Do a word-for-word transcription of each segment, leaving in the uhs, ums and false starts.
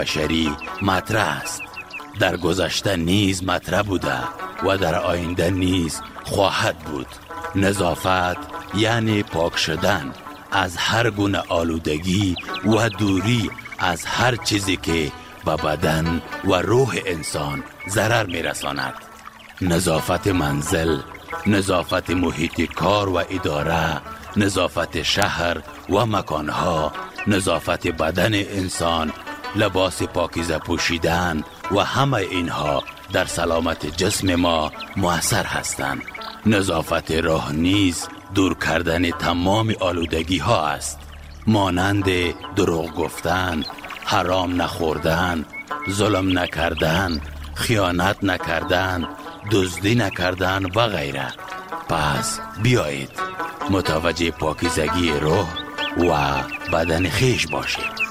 بشری مطرح است. در گذشته نیز مطرح بوده و در آینده نیز خواهد بود. نظافت یعنی پاک شدن از هر گونه آلودگی و دوری از هر چیزی که به بدن و روح انسان ضرر میرساند. نظافت منزل، نظافت محیط کار و اداره، نظافت شهر و مکانها، نظافت بدن انسان، لباس پاکیزه پوشیدن و همه اینها در سلامت جسم ما مؤثر هستند. نظافت راه نیز دور کردن تمام آلودگی ها است، مانند دروغ گفتن، حرام نخوردن، ظلم نکردن، خیانت نکردن، دزدی نکردن و غیره. پس بیایید متوجه پاکیزگی روح و بدن خیش باشید.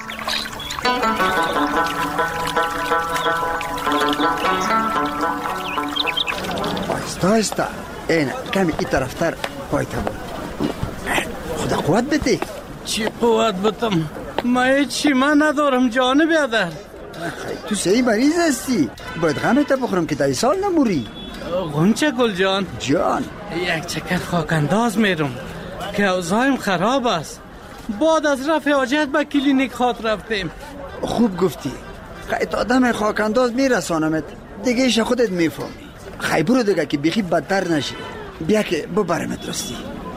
آیستا آیستا این کمی این طرفتر پایتا بود. خدا قوت بده. چی قوت بتم؟ من چی من ندارم جان بیادر. تو سهی مریض هستی، باید غمت بخورم که تا سال نموری. غنچه گل جان جان یک چکر خاک انداز میرم که اوضاعم خراب است. بعد از رفع حاجت به کلینیک خاط رفتیم. خوب گفتی. خیلی آدم خاک انداز میرسانمت دیگه ایش خودت میفهمی. خیلی برو دیگه که بیخی بدتر نشی. بیا که ببرمت راستی.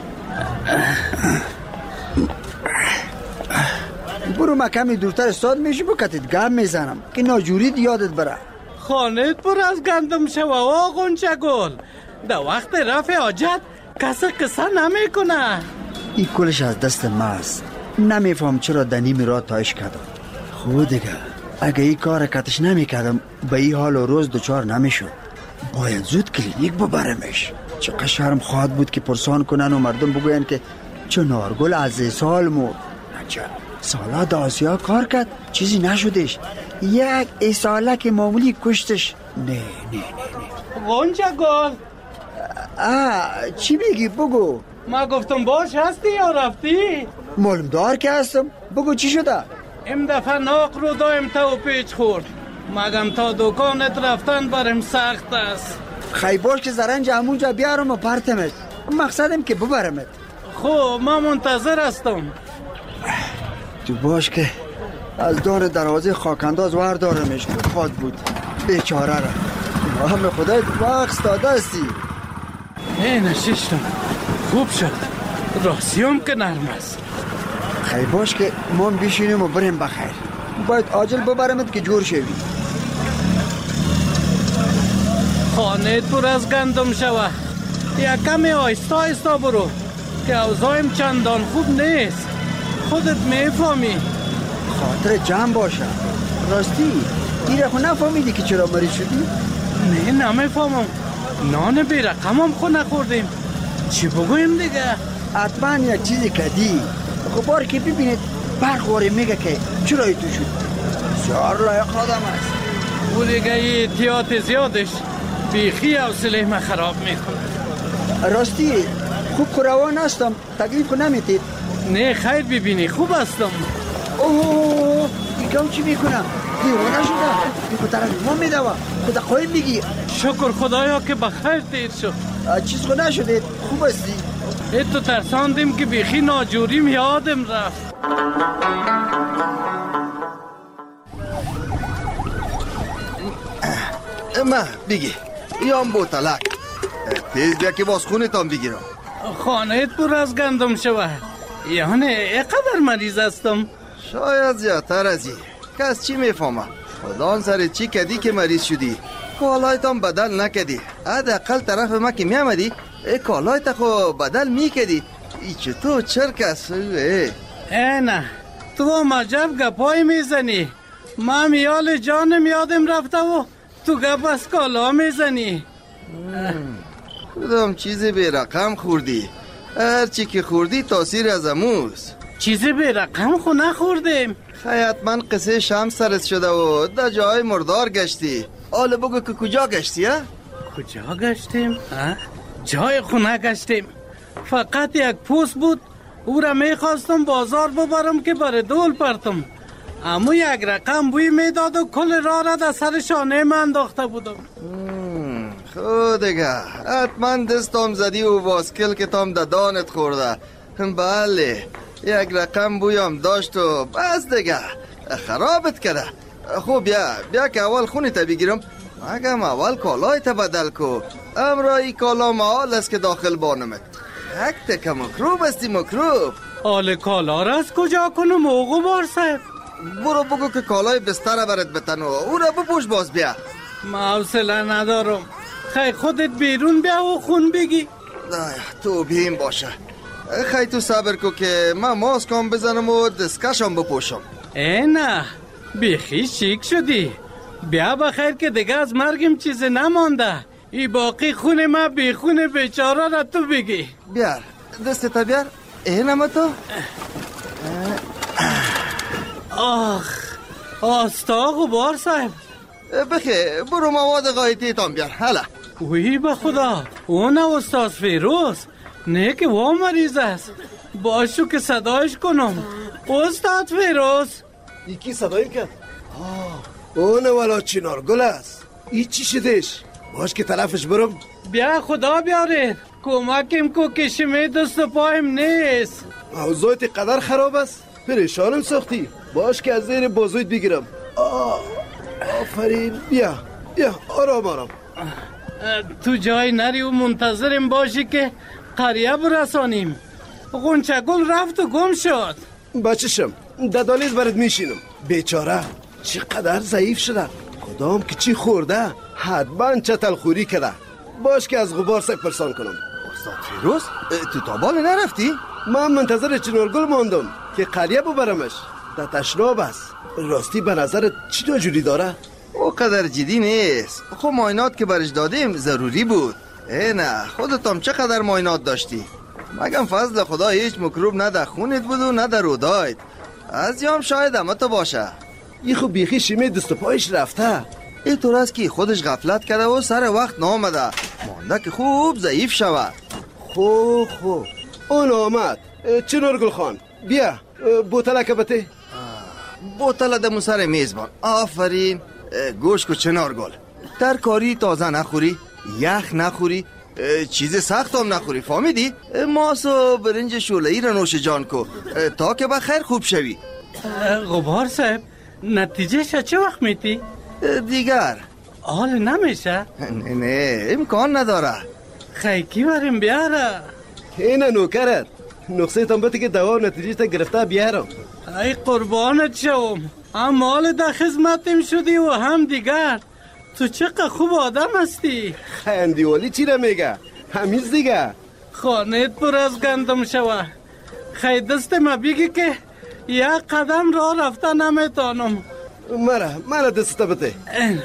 برو ما کمی دورتر استاد میشی بکتت گم میزنم که ناجورید یادت بره. خانت پر از گندم شوه و غنچه گل. در وقت رفع حاجت کسی قصه نمیکنه. این کلش از دست ما است. نمیفهم چرا دنیم را تایش کردم. خود دیگه اگه این کار کتش نمیکردم به این حال و روز دوچار نمیشد. باید زود کلینیک ببرمش. چقدر شرم خواهد بود که پرسان کنن و مردم بگوین که چه نارگل از سال مرد. نچه سالا دا آسیا کار کرد چیزی نشدش. یک ای ساله که معمولی کشتش. نه نه نه نه غنچه گل آه چی بگی بگو. ما گفتم باش هستی یا رفتی؟ معلوم دار که هستم. بگو چی شده؟ ام دفعه ناق رو دایم تا و پیچ خورد. مگم تا دکانت رفتن برم سخت است. خیلی باش که زرنج همونجا بیارم و پرتمت. مقصدم که ببرمت. خب من منتظر هستم. تو باش که از دار دروازه خاکنداز وردارمش بخواد بود. بیچاره را همه خدای وقت داده هستی. این نشیشتم خوب شد. راسیوم که نرم است. خیلی باش که ما بیشینیم و بریم بخیر. باید عاجل ببرمت که جور شوی. خانه پر از گندم شوه. یک کمی آیستا آیستا برو که اوضاعم چندان خوب نیست. خودت میفهمی. خاطر جمع باشه. راستی دیره خو نفهمیدی که چرا مریض شدی؟ نه نمیفهمم. نان بی رقمم خو نخوردیم. چی بگویم دیگه؟ حتما یک چیزی کدی. خب بار که ببینید برخوری میگه که چرا تو شد. بسیار لایق آدم است. او دیگه یه احتیاط زیادش بیخی حوصله ما خراب میکنه. راستی خوب روان هستم. تکلیف خو نمیتید؟ نه خیر ببینی خوب هستم. اوه دیگه چی میکنم؟ دیوانه شده. دیگه طرف ما میدوه. خدا قایم میگی. شکر خدایا که بخیر دیر شد. چیز خو نشده. خوب هستی؟ ایتو ترساندیم که بیخی ناجوریم یادم رفت. اما بگی یام بوتلک تیز بیا که باز خونتان بگیرم. خانهت پر از گندم شوه. یعنی اقدر مریض هستم؟ شاید زیادتر از این. کس چی میفهمه؟ خدا سر چی کدی که مریض شدی؟ کالایتان بدل نکدی. حداقل طرف ما که میامدی ای کالایت خو بدل میکدی. ای چطور چرک است؟ ای نه تو مجب گپای میزنی. من میال جانم یادم رفته و تو گپ از کالا میزنی. کدام چیزی به رقم خوردی؟ هر چی که خوردی تاثیر از اموز. چیزی به رقم خو نخوردیم. خیات من قصه شم سرت شده و در جای مردار گشتی. حالا بگو که کجا گشتی ها؟ کجا گشتیم؟ جای خو نگشتیم. فقط یک پوست بود. او را میخواستم بازار ببرم که بر دول پرتم. اما یک رقم بوی میداد و کل راه را در سر شانه من انداخته بودم. خود دیگه حتما دستم زدی و واسکل که تام در دانت خورده. بله یک رقم بویم داشت و بس دیگه خرابت کرده. خوب بیا بیا که اول خونی تا بگیرم. اگم اول کالای تا بدل کو. امرایی کالا محال است که داخل بانمت. یک تکه مکروب استی مکروب. آل کالا را از کجا کنم او غبار صاحب؟ برو بگو که کالای بستر برات بتن و او را بپوش باز بیا. ما حوصله ندارم. خی خودت بیرون بیا و خون بگی. تو بیم باشه. خی تو صبر کو که من ماسکم بزنم و دستکشم بپوشم. ای نه بیخی شیک شدی. بیا بخیر که دیگه از مرگم چیزی نمانده. ای باقی خون ما بی خون بیچاره را تو بگی. بیار دستتا بیار. اینم تو. آخ آستا غبار صاحب. بخی برو مواد غایتی تام بیار. حالا وی به خدا اون استاد فیروز نه که وا مریض است. باشو که صدایش کنم. استاد فیروز. یکی صدایی کرد. اون والا چنار گل است. ای چی شدش؟ باش که طرفش برم. بیا خدا بیارید کمکم کو که شمی دست و پایم نیست. اوضاعت قدر خراب است. پریشانم ساختی. باش که از زیر بازویت بگیرم. آه. آفرین. بیا بیا آرام آرام. تو جای نری و منتظرم باشی که قریه برسانیم. غنچه گل رفت و گم شد. بچشم ددالیز برات میشینم. بیچاره چقدر ضعیف شده. کدام که چی خورده حتما چتل خوری کرده. باش که از غبار سک پرسان کنم. استاد فیروز تو تابال نرفتی؟ من منتظر چنارگل ماندم که قریه ببرمش. در تشناب است. راستی به نظرت چی جوری داره؟ او قدر جدی نیست. خب ماینات که برش دادیم ضروری بود. ای نه خودتم چقدر ماینات داشتی؟ مگم فضل خدا هیچ مکروب نه در خونت بود و نه در رودایت. از یام شاید همه تو باشه. ای خب بیخی شیمه دست و پایش رفته. این طور است که خودش غفلت کرده و سر وقت نامده. مانده که خوب ضعیف شود. خوب خوب اون آمد. چنارگل خان بیا بوتلک بته. بوتل دمو سر میزبان. آفرین. گوش کو چنارگل ترکاری تازه نخوری، یخ نخوری، چیز سخت هم نخوری. فهمیدی؟ ماس و برنج شوله‌ای را نوش جان کو تا که بخیر خوب شوی. غبار صاحب نتیجه چه وقت میتی؟ دیگر حال نمیشه؟ نه نه امکان نداره. خیکی بریم بیاره. اینه نوکرت نقصه تنبتی که دوا نتیجه تا گرفته بیارم. ای قربانت شوم. هم مال در خدمتم شدی و هم دیگر. تو چقدر خوب آدم هستی. خندیوالی چی را میگه؟ همیز دیگه خانهت پر از گندم شوه. خی دست ما بگی که یک قدم راه رفته نمیتانم. مرا مرا دست بده.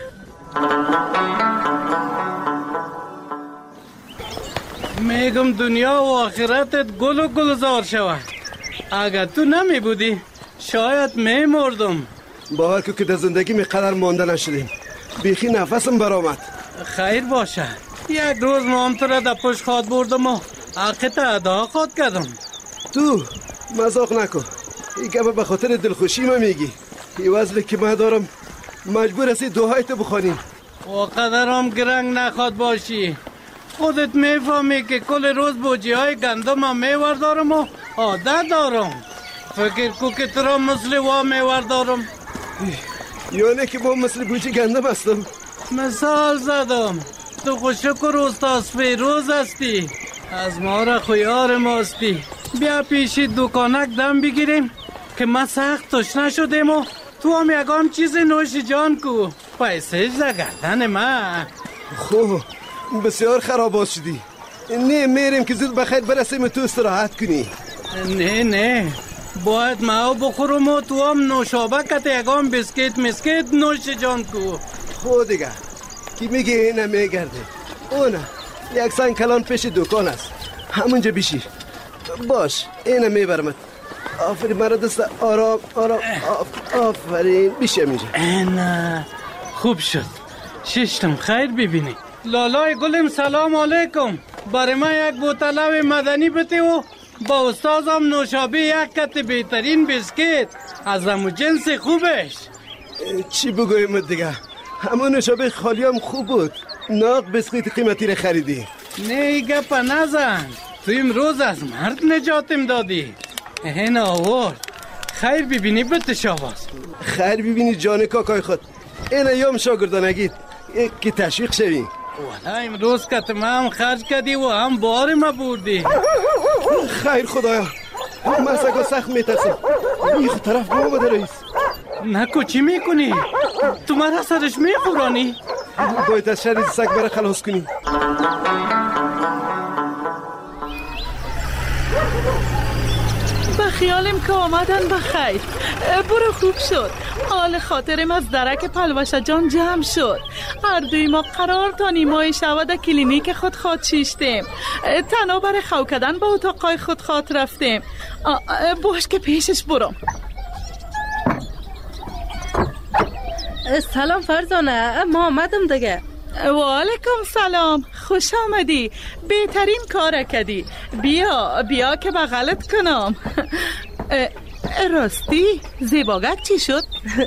میگم دنیا و آخرتت گل و گلزار شوه. اگر تو نمی بودی شاید می مردم. باور که در زندگی می قدر مانده نشدیم. بیخی نفسم برآمد. خیر باشه. یک روز ما تو را در پشت خواد بردم و حقت ادا خواد کردم. تو مزاق نکن. این گفت به خاطر دلخوشی ما میگی. این وزلی که من دارم مجبور هستی دوهای تو بخوانیم. و قدرم گرنگ نخواد باشی. خودت میفهمی که کل روز بوجی های گندم هم میوردارم و عادت دارم. فکر کو که تو را مثل وا میوردارم. یعنی که ما مثل بوجی گندم هستم. مثال زدم. تو خوشکر استاد فیروز هستی. از ما را خویار ماستی. بیا پیشی دکانک دم بگیریم که ما سخت تشنه شدیم و تو هم یکم چیز نوش جان کو. پیسه زگردن ما. خوب بسیار خرابات شدی. نه میریم که زود بخیر برسیم تو استراحت کنی. نه نه باید ما بخورم و تو هم نوشابه کت یکم بسکیت مسکیت نوش جان کو. خود دیگه کی میگه اینه میگرده. اونه یک سنگ کلان پیش دکان است. همونجا بیشی. باش اینه میبرمت. آفرین مرا دست آرام آرام آف آفرین بیشه میشه. نه خوب شد. ششتم خیر ببینی. لالای گلم سلام علیکم. برای من یک بوتلاوی مدنی بده و با استازم نوشابه یک کت بهترین بسکیت از همون جنس خوبش. چی بگویم دیگه؟ همون نوشابه خالی هم خوب بود. ناق بسکیت قیمتی رو خریدی. نه گپ نزن، تو امروز از مرد نجاتم دادی. این آورد خیر ببینی بتشاواز. خیر ببینی جان کاکای خود. این ایام شاگردانگید که تشویق شوی. والا امروز کتم هم خرج کردی و هم بار ما بردی. خیر خدایا، من سگا سخت میترسم. این خود طرف با آمده رئیس. نکو چی میکنی؟ تو مرا سرش میخورانی؟ باید از شر سگ برا خلاص کنی. به خیالم که آمدن بخیر. برو خوب شد. حال خاطرم از درک پلوشه جان جمع شد. هر دوی ما قرار تا نیمای شود کلینیک خود خواد شیشتیم. تنها برای خو کردن با اتاقای خود خواد رفتیم. باش که پیشش برم. سلام فرزانه، ما آمدم دیگه. و علیکم سلام، خوش آمدی. بهترین کار کردی. بیا بیا که بغلت کنم. راستی زیباگک چی شد؟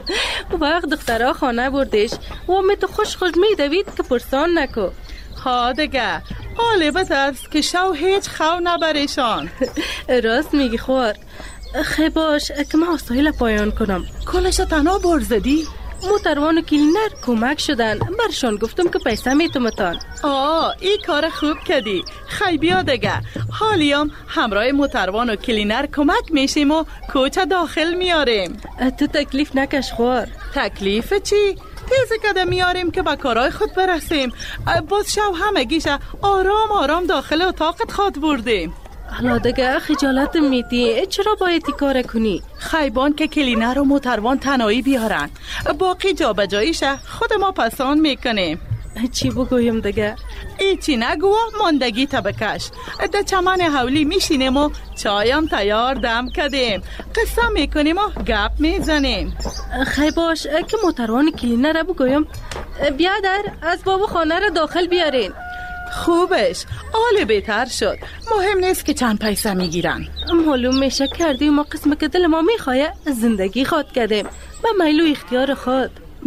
وقت دخترها خانه بردش و می تو خوش خوش می دوید که پرسان نکو. ها دیگه حالی بترس که شو هیچ خو نبریشان. راست میگی خوار. خیلی باش که ما سایل پایان کنم. کلش تنها برزدی؟ موتروان و کلینر کمک شدن. برشان گفتم که پیسه میتومتان. آه ای کار خوب کردی. خی بیا دیگه حالیم همراه موتروان و کلینر کمک میشیم و کوچه داخل میاریم. تو تکلیف نکش خوار. تکلیف چی؟ تیزه کده میاریم که با کارهای خود برسیم. باز شو همگیشه آرام آرام داخل اتاقت خواد بردیم. حالا دیگه خجالت میدی. چرا باید ای کار کنی؟ خیبان که کلینر و موتروان تنهایی بیارن، باقی جا بجاییشه خود ما پسان میکنیم. چی بگویم دیگه؟ ایچی نگو ماندگی تا بکش. ده چمن حولی میشینیم و چایم تیار دم کردیم، قصه میکنیم و گپ میزنیم. خیلی باش که موتروان کلینر رو بگویم بیا در از بابا خانه رو داخل بیارین. خوبش حال بهتر شد. مهم نیست که چند پیسه میگیرن. معلوم میشه کردیم ما قسم که دل ما میخواه زندگی خواد کردیم با میلو اختیار خود.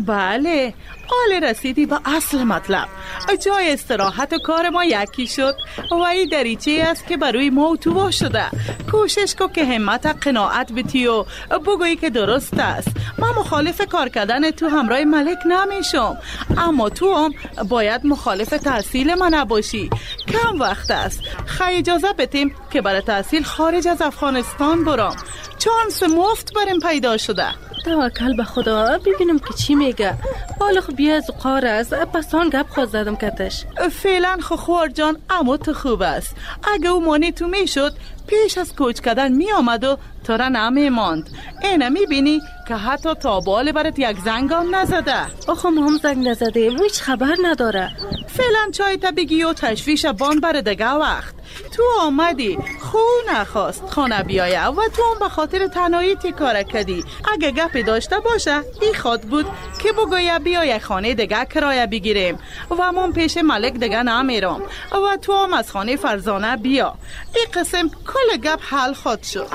بله حال رسیدی به اصل مطلب. جای استراحت و کار ما یکی شد و این دریچه است که بروی ما تو شده. کوشش کو که همت قناعت بتی و بگویی که درست است. من مخالف کار کردن تو همراه ملک نمیشم، اما تو هم باید مخالف تحصیل من نباشی. کم وقت است. خیلی اجازه بتیم که برای تحصیل خارج از افغانستان برم. چانس مفت برم پیدا شده. توکل به خدا ببینم که چی میگه. حالا خب بیا از قار است پسان گپ خود زدم کتش. فعلا خو خوار جان اما تو خوب است. اگه او مانی تو میشد پیش از کوچ کردن می آمد و تو را نمی ماند. اینه می بینی که حتی تابال برات یک زنگ هم نزده. آخه ما هم زنگ نزدیم هیچ خبر نداره. فعلا چای تا بگی و تشویش بان بر دگه وقت. تو آمدی خو نخواست خانه بیایه و تو هم به خاطر تنهایی تی کار کردی. اگه گپی داشته باشه ای خود بود که بگویه بیا یک خانه دگه کرایه بگیریم و من پیش ملک دگه نمیرم و تو هم از خانه فرزانه بیا. این قسم کل گپ حل خود شد.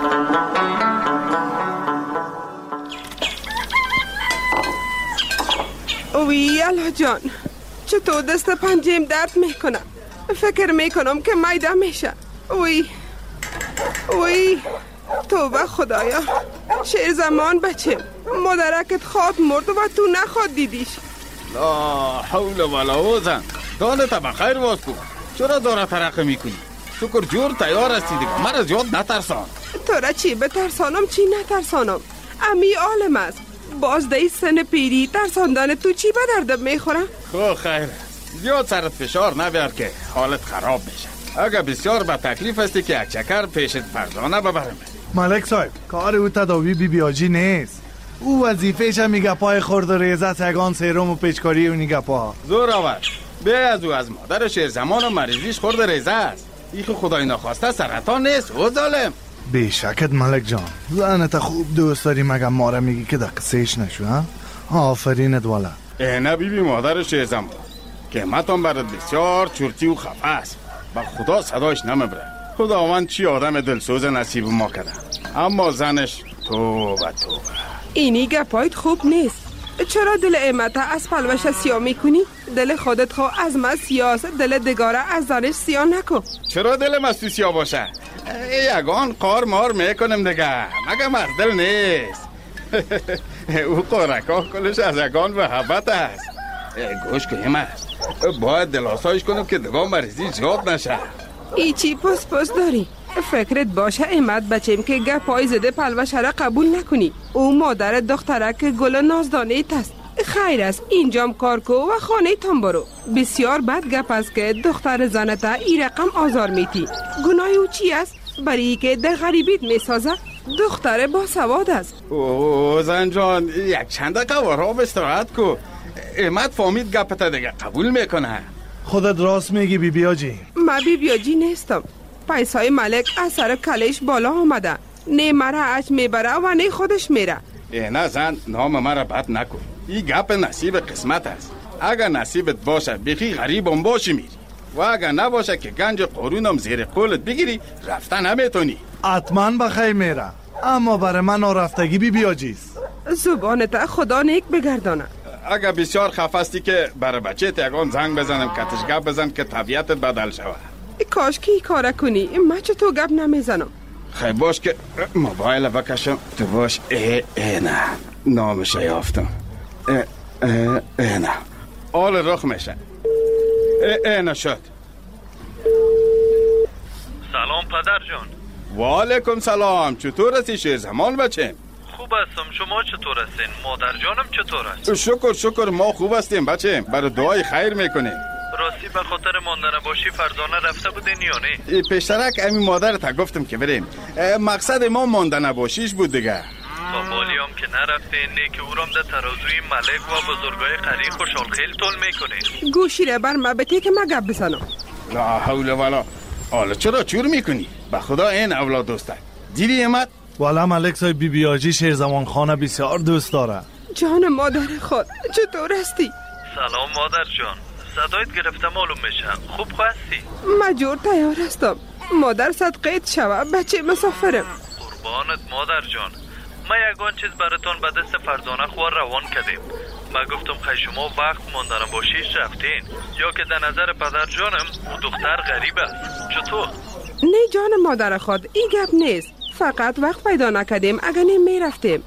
اوی الله جان چطور دست پنجیم درد میکنم. فکر میکنم که میده میشه. اوی اوی توبه خدایا. شیر زمان بچه مادرکت خواد مرد و تو نخواد دیدیش. لا حول ولا قوة. دانت بخیر باز کن. چرا داره ترقه میکنی؟ شکر جور تیار هستی دیگه. من از یاد نترسان. تو را چی بترسانم چی نترسانم؟ امی عالم است. باز دی سن پیری ترساندن تو چی به دردم میخوره؟ خب خیر زیاد سرت فشار نبیار که حالت خراب میشه. اگه بسیار به تکلیف هستی که یک چکر پیشت فرزانه ببرم. ملک صاحب کار او تداوی بی بیاجی نیست. او وظیفه‌ش میگه پای خورد و ریزه سگان سیروم و پیچکاری و نیگه پا. زور آور. به از او از مادر شیر زمان و مریضیش خورد ریزه است. ایخو خدای نخواسته سرطان نیست او ظالم. بیشکت ملک جان لعنت خوب دوست داری مگه ما را میگی که در قصهش نشو ها؟ آفرینت والا. اینه بی بی مادر شیر زمان قیمتان برات بسیار چورتی و خفه است. با خدا صدایش نمیبره. خداوند چی آدم دلسوز نصیب ما کرده، اما زنش توبه توبه. اینی گپایت خوب نیست. چرا دل امت از پلوش سیاه میکنی؟ دل خودت خو از من سیاه، دل دگاره از زنش سیاه نکن. چرا دل مستو سیاه باشه؟ یگان قار مار میکنم دیگه، مگه از دل نیست. او قارکا کلش از یگان محبت است. گوش کنیم است، باید دل آسایش کنم که دیگه مریضی زیاد نشه. ای چی پس پس داری؟ فکرت باشه امت بچیم که گپای زده پلوشه را قبول نکنی. او مادر دختره که گل نازدانه ایت است. خیر است اینجام کار کو و خانه تان برو. بسیار بد گپ است که دختر زنتا ای رقم آزار میتی. گناه او چی است؟ برای که در غریبیت میسازه. دختر با سواد است. اوه زن جان، یک چند قوارا به استراحت کو. امت فامید گپتا دیگه قبول میکنه. خودت راست میگی بی بی آجی. من بی بی آجی نیستم. پیسای ملک از سر کلش بالا آمده. نه مرا اچ میبره و نه خودش میره. نه زن، نام مرا بد نکن. این گپ نصیب قسمت است. اگر نصیبت باشه بخی غریبم باشی میری، و اگر نباشه که گنج قرونم زیر قولت بگیری رفتن نمیتونی. حتما بخیر میره، اما برای من آرفتگی بی بی آجیست. زبانت خدا نیک بگردانه. اگر بسیار خفستی که برای بچه تیگان زنگ بزنم کتش گپ بزن که طبیعتت بدل شوه. کاش که ای کاره کنی، من چه تو گپ نمیزنم. خیلی باش که موبایل بکشم تو باش. اه اه نه نامش یافتم. اه اه اه نه آل رخ میشه. اه اه نه شد. سلام پدر جان. و علیکم سلام، چطور هستی شیر زمان بچه؟ خوب هستم، شما چطور هستین؟ مادر جانم چطور است؟ شکر شکر ما خوب هستیم بچه، برای دعای خیر میکنیم. راستی به خاطر ماندن باشی فرزانه رفته بودین یا نه؟ پیشترک امی مادرت گفتم که بریم، مقصد ما ماندن باشیش بود دیگه. تا بالی هم که نرفتین نه که او رام ده ترازوی ملک و بزرگای قری خوشحال خیل طول میکنین. گوشی را بر مبته که ما گپ بزنم. لا حول ولا. حالا چرا چور میکنی؟ به خدا این اولاد دوسته دیدی امت؟ والا ملک صاحب بی بی آجی شیر زمان خانه بسیار دوست داره. جان مادر خود چطور هستی؟ سلام مادر جان، صدایت گرفته معلوم میشه، خوب هستی؟ مجور تیار هستم، مادر صدقیت شوه، بچه مسافرم. قربانت مادر جان، ما یگان چیز براتون به دست فرزانه خوار روان کردیم. ما گفتم خیلی شما وقت ماندن باشیش رفتین، یا که در نظر پدر جانم او دختر غریب است. چطور؟ نه جان مادر خود، این گپ نیست، فقط وقت پیدا نکردیم اگر نمی میرفتیم.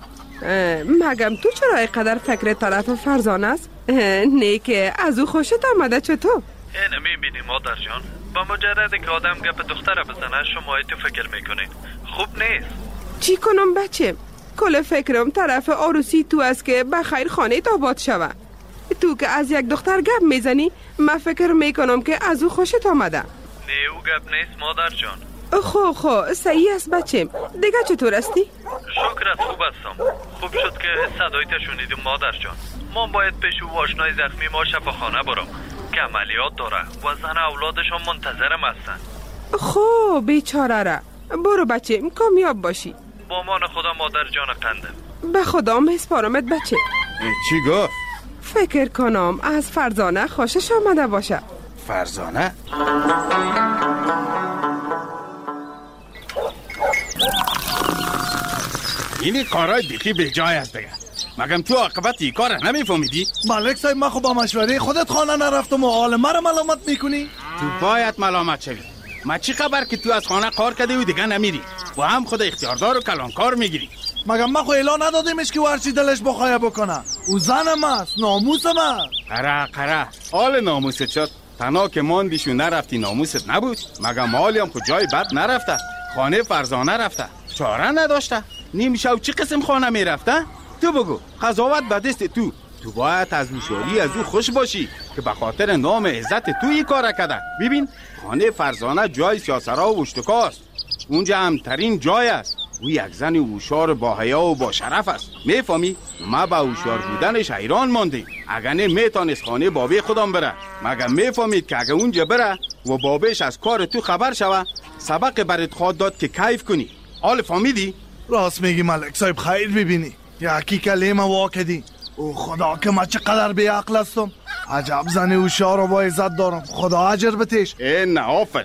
مگم تو چرا اینقدر فکر طرف فرزانه است؟ نه که از او خوشت آمده. چطور؟ اینه میبینی مادر جان، با مجرد که آدم گپ دختر بزنه شما تو فکر میکنین، خوب نیست. چی کنم بچه؟ کل فکرم طرف عروسی تو است که بخیر خانه آباد شوه. تو که از یک دختر گپ میزنی من فکر میکنم که از او خوشت آمده. نه او گپ نیست مادر جان. خو خو صحیح است بچه. دیگه چطور هستی؟ شکرت خوب هستم. خوب شد که صدایت شنیدیم مادر جان. ما باید پیش او آشنای زخمی ما شفاخانه برم که عملیات داره و زن اولادشان منتظرم هستن. خو بیچاره را. برو بچه کامیاب باشی. با مان خدا مادر جان قندم. به خدا میسپارمت بچه. چی گفت؟ فکر کنم از فرزانه خوشش آمده باشه. فرزانه؟ اینی کارای بیخی به جای است دیگه. مگم تو عاقبت این کار نمیفهمیدی؟ ملک صاحب من خب با مشوره خودت خانه نرفتم و حال مرا ملامت میکنی؟ تو باید ملامت شوی. ما چی خبر که تو از خانه کار کرده و دیگه نمیری و هم خود اختیاردار و کلانکار میگیری؟ مگم من خو اعلان ندادیمش که هرچی دلش بخواه بکنه. او زنم است، ناموسم است. قره قره حال ناموست شد. تنها که ماندیشو نرفتی ناموست نبود؟ مگم حالی هم خود جای بد نرفته، خانه فرزانه رفته، چاره نداشته. نیم شو چی قسم خانه میرفته؟ تو بگو، قضاوت به دست تو. تو باید از هوشیاری از او خوش باشی که به خاطر نام عزت تو این کار کرده. ببین خانه فرزانه جای سیاسرا و اشتکاست، اونجا همترین جای است. او یک زن هوشیار با حیا و با شرف است، میفهمی؟ ما با هوشیار بودنش حیران ماندیم. اگر نه میتونست خانه بابی خودم بره. مگر میفهمید که اگر اونجا بره و بابیش از کار تو خبر شوه سبق برات خواهد داد که کیف کنی. حال فهمیدی؟ راست میگی ملک صاحب، خیر ببینی یکی کلمه واکدی. او خدا که من چقدر بی عقل هستم. عجب زن هوشیار و با عزت دارم، خدا اجر بتش. این نه آفرین.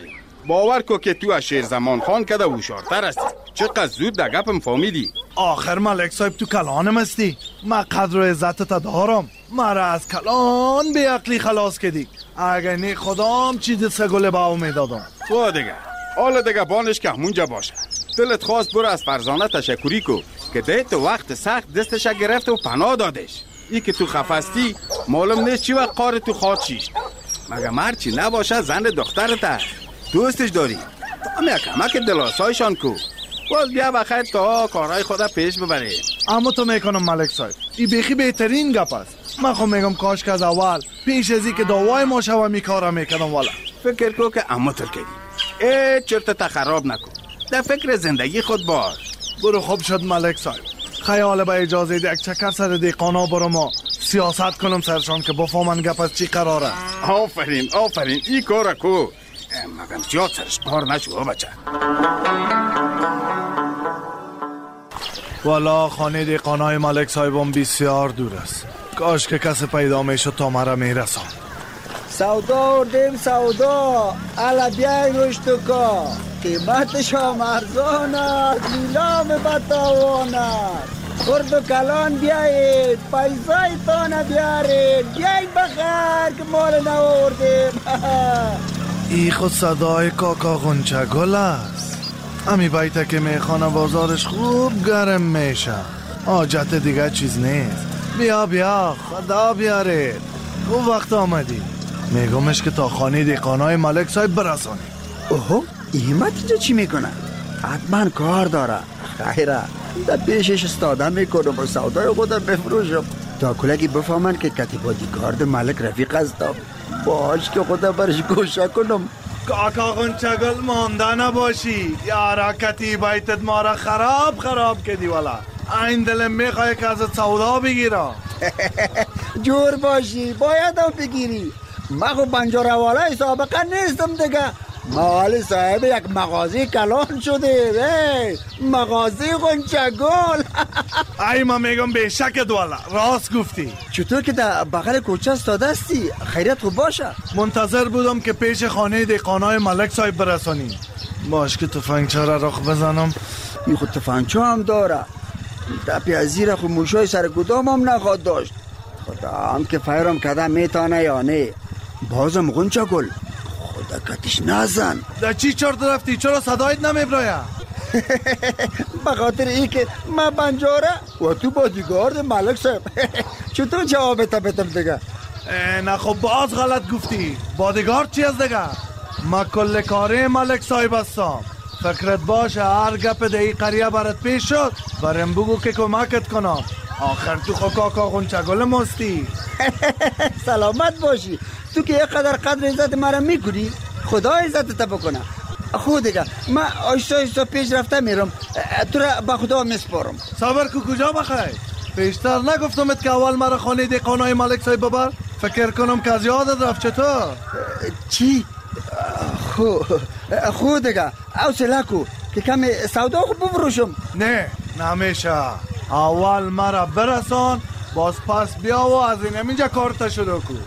باور کو که تو از شیر زمان خان کده هوشیارتر هستی. چقدر زود در گپم فهمیدی. آخر ملک صاحب تو کلانم هستی. من قدر و عزتت دارم. مرا از کلان به عقلی خلاص کردی. اگر نی خدام چیز سگل باو میدادم. تو دیگه حالا دیگه بانش که همونجا باشه. دلت خواست برو از فرزانه تشکری کو که ده تو وقت سخت دستش گرفت و پناه دادش. ای که تو خفستی معلوم نیست چی وقت قار تو خواد شیشت. مگه مرچی نباشه زن دخترت دوستش داری. تا همه کمک دلاسایشان کو. باز بیا بخیر تا کارهای خدا پیش ببره. اما تو میکنم ملک صاحب ای بیخی بهترین گپ است. من خود میگم کاش که از اول پیش ازی که دعوای ما شوه می کارا میکنم. والا فکر کو که اما تر کردی. ای چرت تا خراب نکن. در فکر زندگی خود باش. برو خوب شد ملک صاحب. خیال به اجازه ده یک چکر سر دیقانا برو ما سیاست کنم سرشان که بفهمن گپ از چی قراره. آفرین آفرین ای کارا کو. مگم زیاد سرش کار نشو بچه. والا خانه دیقانای ملک صاحبم بسیار دور است. کاش که کسی پیدا میشد تا مرا میرسان. سودا اردیم سودا الا بیای رشتوکا قیمتش هم ارزان است نیلام بتاوان است. خرد و کلان بیایید پیسای تانه بیارید بیایید بخیر که مال نوردیم. ای خود صدای کاکا غنچه گل است. امی بیته که میخانه بازارش خوب گرم میشه. حاجت دیگه چیز نیست. بیا بیا خدا بیارید. او وقت آمدی میگمش که تا خانه دیقانای ملک صاحب برسانی. اوه ایمت اینجا چی میکنه؟ حتما کار داره. خیره در پیشش استاده میکنم و سودای خودم بفروشم تا کلگی بفهمن که کتیبادی گارد ملک رفیق هستم. باش که خودم برش گوشه کنم. کاکا غنچگل مانده نباشی. یارا کتیبایتت ما را خراب خراب کردی. والا این دلم میخواه که ازت سودا بگیرم. جور باشی باید هم بگیری. من خب بنجاره والا سابقه نیستم دیگه. مال صاحب یک مغازه کلان شده. مغازه غنچگل. ای ما میگم به شکت والا راست گفتی. چطور که در بغل کوچه استاده هستی؟ خیریت خوب باشه. منتظر بودم که پیش خانه دیقانای ملک صاحب برسانی. باش که تفنگچه را رخ بزنم. این خود تفنگچه هم داره. دپی از زیر خود موشای سر گدام هم نخواد داشت. خدا هم که فیرم کده میتانه یا نه. بازم غنچگل خدا کتش نزن. در چی چرت رفتی؟ چرا صدایت نمیبراید؟ به خاطر ای که من بنجاره و تو بادیگارد ملک صاحب. چطور جوابت بتم دیگه؟ نه خب باز غلط گفتی. بادیگارد چی از دیگه؟ ما کل کاره ملک صاحب هستم. فکرت باشه هر گپ دهی قریه برات پیش شد برم بگو که کمکت کنم. آخر تو خو کاکا غنچگل مستی. سلامت باشی. تو که یک قدر قدر عزت مرا میکنی خدا عزت تا بکنه. خود دیگه من آیستا آیستا پیش رفته میرم. تو را با خدا میسپارم. صبر کو کجا بخیر؟ پیشتر نگفتمت که اول مرا خانه دیقانای ملک صاحب ببر؟ فکر کنم که از یادت رفت. چطور؟ چی؟ خو خود دیگه حوصله کو که کم سودا خود بفروشم. نه نمیشه. اول مرا برسان باز پس بیا و از این همینجا کارتا شروع کو.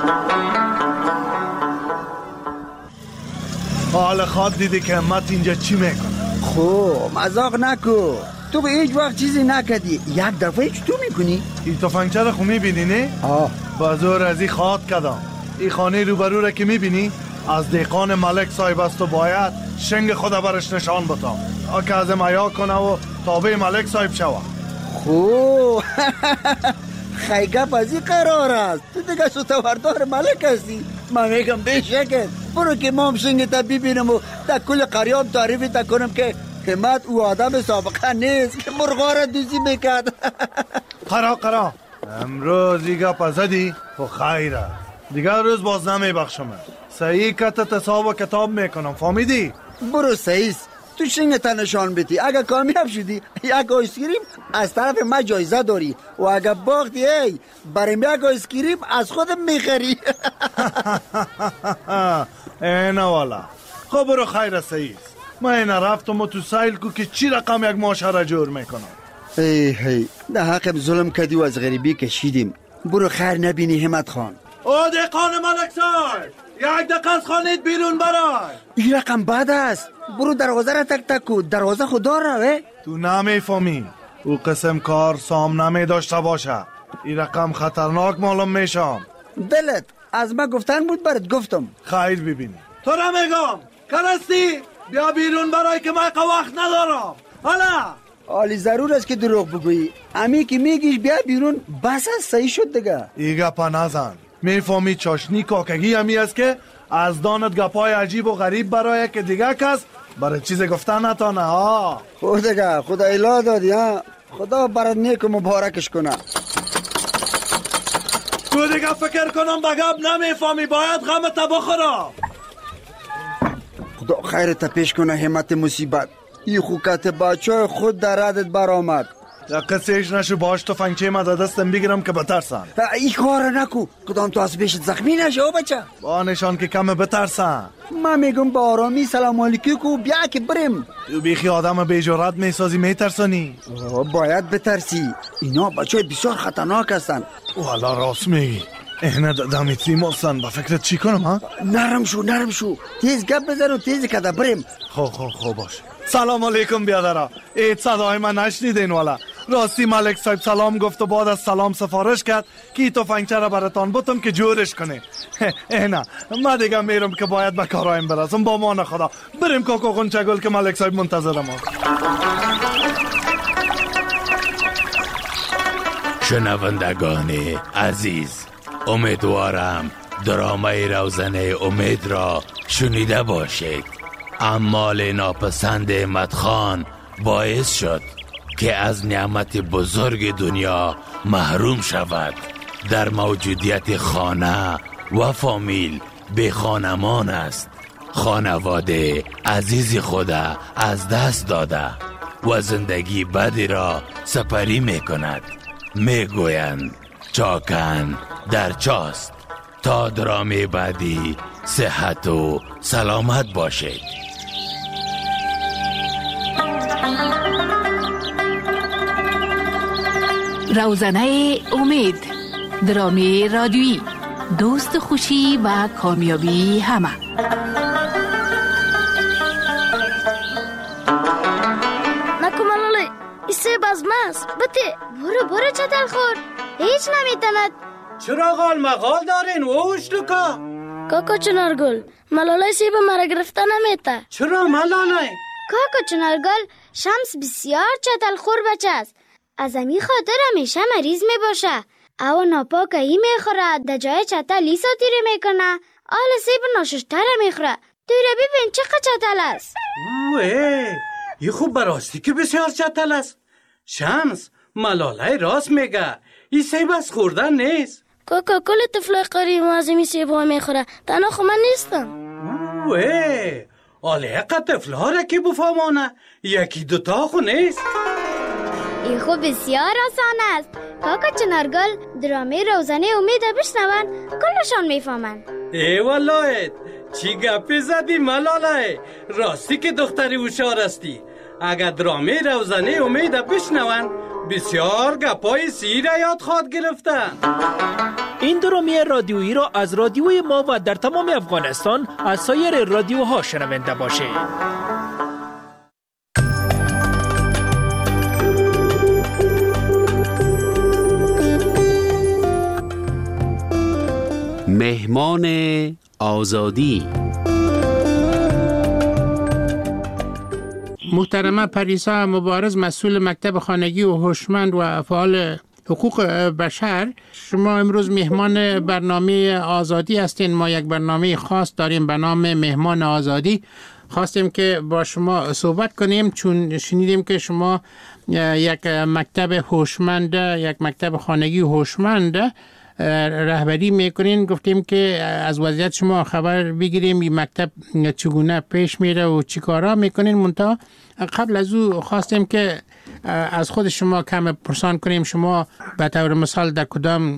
حال خواد دیدی که همت اینجا چی میکنه. خو مزاق نکو. تو به هیچ وقت چیزی نکدی. یک دفعه چی تو میکنی؟ این تفنگچه را خو میبینی نه؟ آه بازور از این خواد کدام. این خانه روبرو را که میبینی از دیقان ملک صاحب است و باید شنگ خدا برش نشان بتا که از میا کنه و تابع ملک صاحب شوه. خو خیگه پزی قرار است. تو دیگه ستوردار ملک هستی. من میگم بشکت برو که ما هم شنگ تا ببینم و در کل قریاب تعریفی تا کنم که همت او آدم سابقه نیست که مرغا را دوزی میکرد. قرا قرا امروز دیگه پزدی و خیره دیگه روز باز نمیبخشم. صحیح کت تصاب و کتاب میکنم. فهمیدی؟ برو صحیح. تو شنگ تا نشان بدی. اگر کامیاب شدی یک آیسکریم از طرف ما جایزه داری و اگر باختی ای بریم یک آیسکریم از خودم میخری. اینا والا. خب برو خیر صحیح. من اینا رفتم و تو سایل کو که چی رقم یک معاشره جور میکنم. ای هی ده حقم ظلم کردی و از غریبی کشیدیم. برو خیر نبینی همت خان. او دیقان ملک صاحب یک دقیقه از خانه بیرون برای. این رقم بد است. برو دروازه را تک تک کن. دروازه خدا روه. تو نمیفهمی او قسم کار سام نمی داشته باشه. این رقم خطرناک معلوم میشم. دلت از ما گفتن بود برات گفتم. خیر ببینی تو را میگم کرستی بیا بیرون برای که من وقت ندارم. حالا حالی ضرور است که دروغ بگویی. امی که میگیش بیا بیرون بس است. صحیح شد دیگه. ای گپا نزن. میفهمی چاشنی کاکگی همی است که از دانت گپای عجیب و غریب برای که دیگه کس برای چیز گفتن نتانه ها. خود دیگه خدا اله دادی ها. خدا برات نیک و مبارکش کنه. تو دیگه فکر کنم بگب نمیفهمی باید غمت بخورم. خدا خیرت پیش کنه همت مصیبت. ای خوکت بچه خود در ردت برآمد. یا قصهش نشو باش تو فنگچه ما دستم بگیرم که بترسن. ای کار نکو. کدام تو از پیشت زخمی نشه او بچه. با نشان که کم بترسن. من میگم با آرامی سلام علیکم کو بیا که بریم. تو بیخی آدم بی جرأت میسازی میترسانی. باید بترسی. اینا بچه بسیار خطرناک هستن. والا راست میگی. اینه دمی تیموسن با فکرت چی کنم ها؟ نرم شو نرم شو. تیز گپ بزن و تیز کده بریم. خب خب خب باش. سلام علیکم بیادرا. ایت صدای من نشنیدین والا. راستی ملک صاحب سلام گفت و بعد از سلام سفارش کرد که تو فنگچه را براتان بتم که جورش کنه. اینا ما دیگه میرم که باید به کارایم برسم. با مان خدا بریم کاکو غنچگل که ملک صاحب منتظر ما. شنوندگان عزیز، امیدوارم درامه روزنه امید را شنیده باشید. اعمال ناپسند مدخان باعث شد که از نعمت بزرگ دنیا محروم شود. در موجودیت خانه و فامیل به خانمان است. خانواده عزیز خود از دست داده و زندگی بدی را سپری می کند. می گویند چاکن در چاست. تا درامه بعدی صحت و سلامت باشید. روزنه امید، درامه رادیویی، دوست خوشی و کامیابی همه. نکو ملاله ایسه بازماست. بته برو برو چتل خور. هیچ نمیتند. چرا غال مغال دارین ووش لکا؟ کاکا چنارگل ملاله سیب مرا گرفته نمیته. چرا ملاله؟ کاکا چنارگل شمس بسیار چتل خور بچه است. از امی خاطر همیشه مریض می باشه. او ناپاک ای می خوره. در جای چتل لیسا تیره می کنه. آل سیب ناششتره می خوره. تیره ببین چقدر چتل است. اوه ای خوب براستی که بسیار چتل است. شمس ملاله راست میگه. این سیب از خوردن نیست. کاکا کل طفل قریب از امی سیب ها می خوره. تنها خو من نیستم. اوه آله اقا طفل ها را که بفهمانه. یکی دوتا خو نیست. این خوب بسیار آسان است. کاکا چنارگل درامه روزنه امید بشنون کلشان میفهمن. ای والله چی گپی زدی ملاله. راستی که دختری هوشیار استی. اگر درامه روزنه امید بشنون بسیار گپای سیر یاد خواد گرفتن. این درامه رادیویی را از رادیوی ما و در تمام افغانستان از سایر رادیوها شنونده باشید. مهمان آزادی. محترمه پریسا مبارز، مسئول مکتب خانگی و هوشمند و فعال حقوق بشر، شما امروز مهمان برنامه آزادی هستین. ما یک برنامه خاص داریم به نام مهمان آزادی. خواستیم که با شما صحبت کنیم چون شنیدیم که شما یک مکتب هوشمند، یک مکتب خانگی هوشمند رهبری میکنین. گفتیم که از وضعیت شما خبر بگیریم این مکتب چگونه پیش میره و چی کارا میکنین. منتها قبل از او خواستیم که از خود شما کم پرسان کنیم. شما به طور مثال در کدام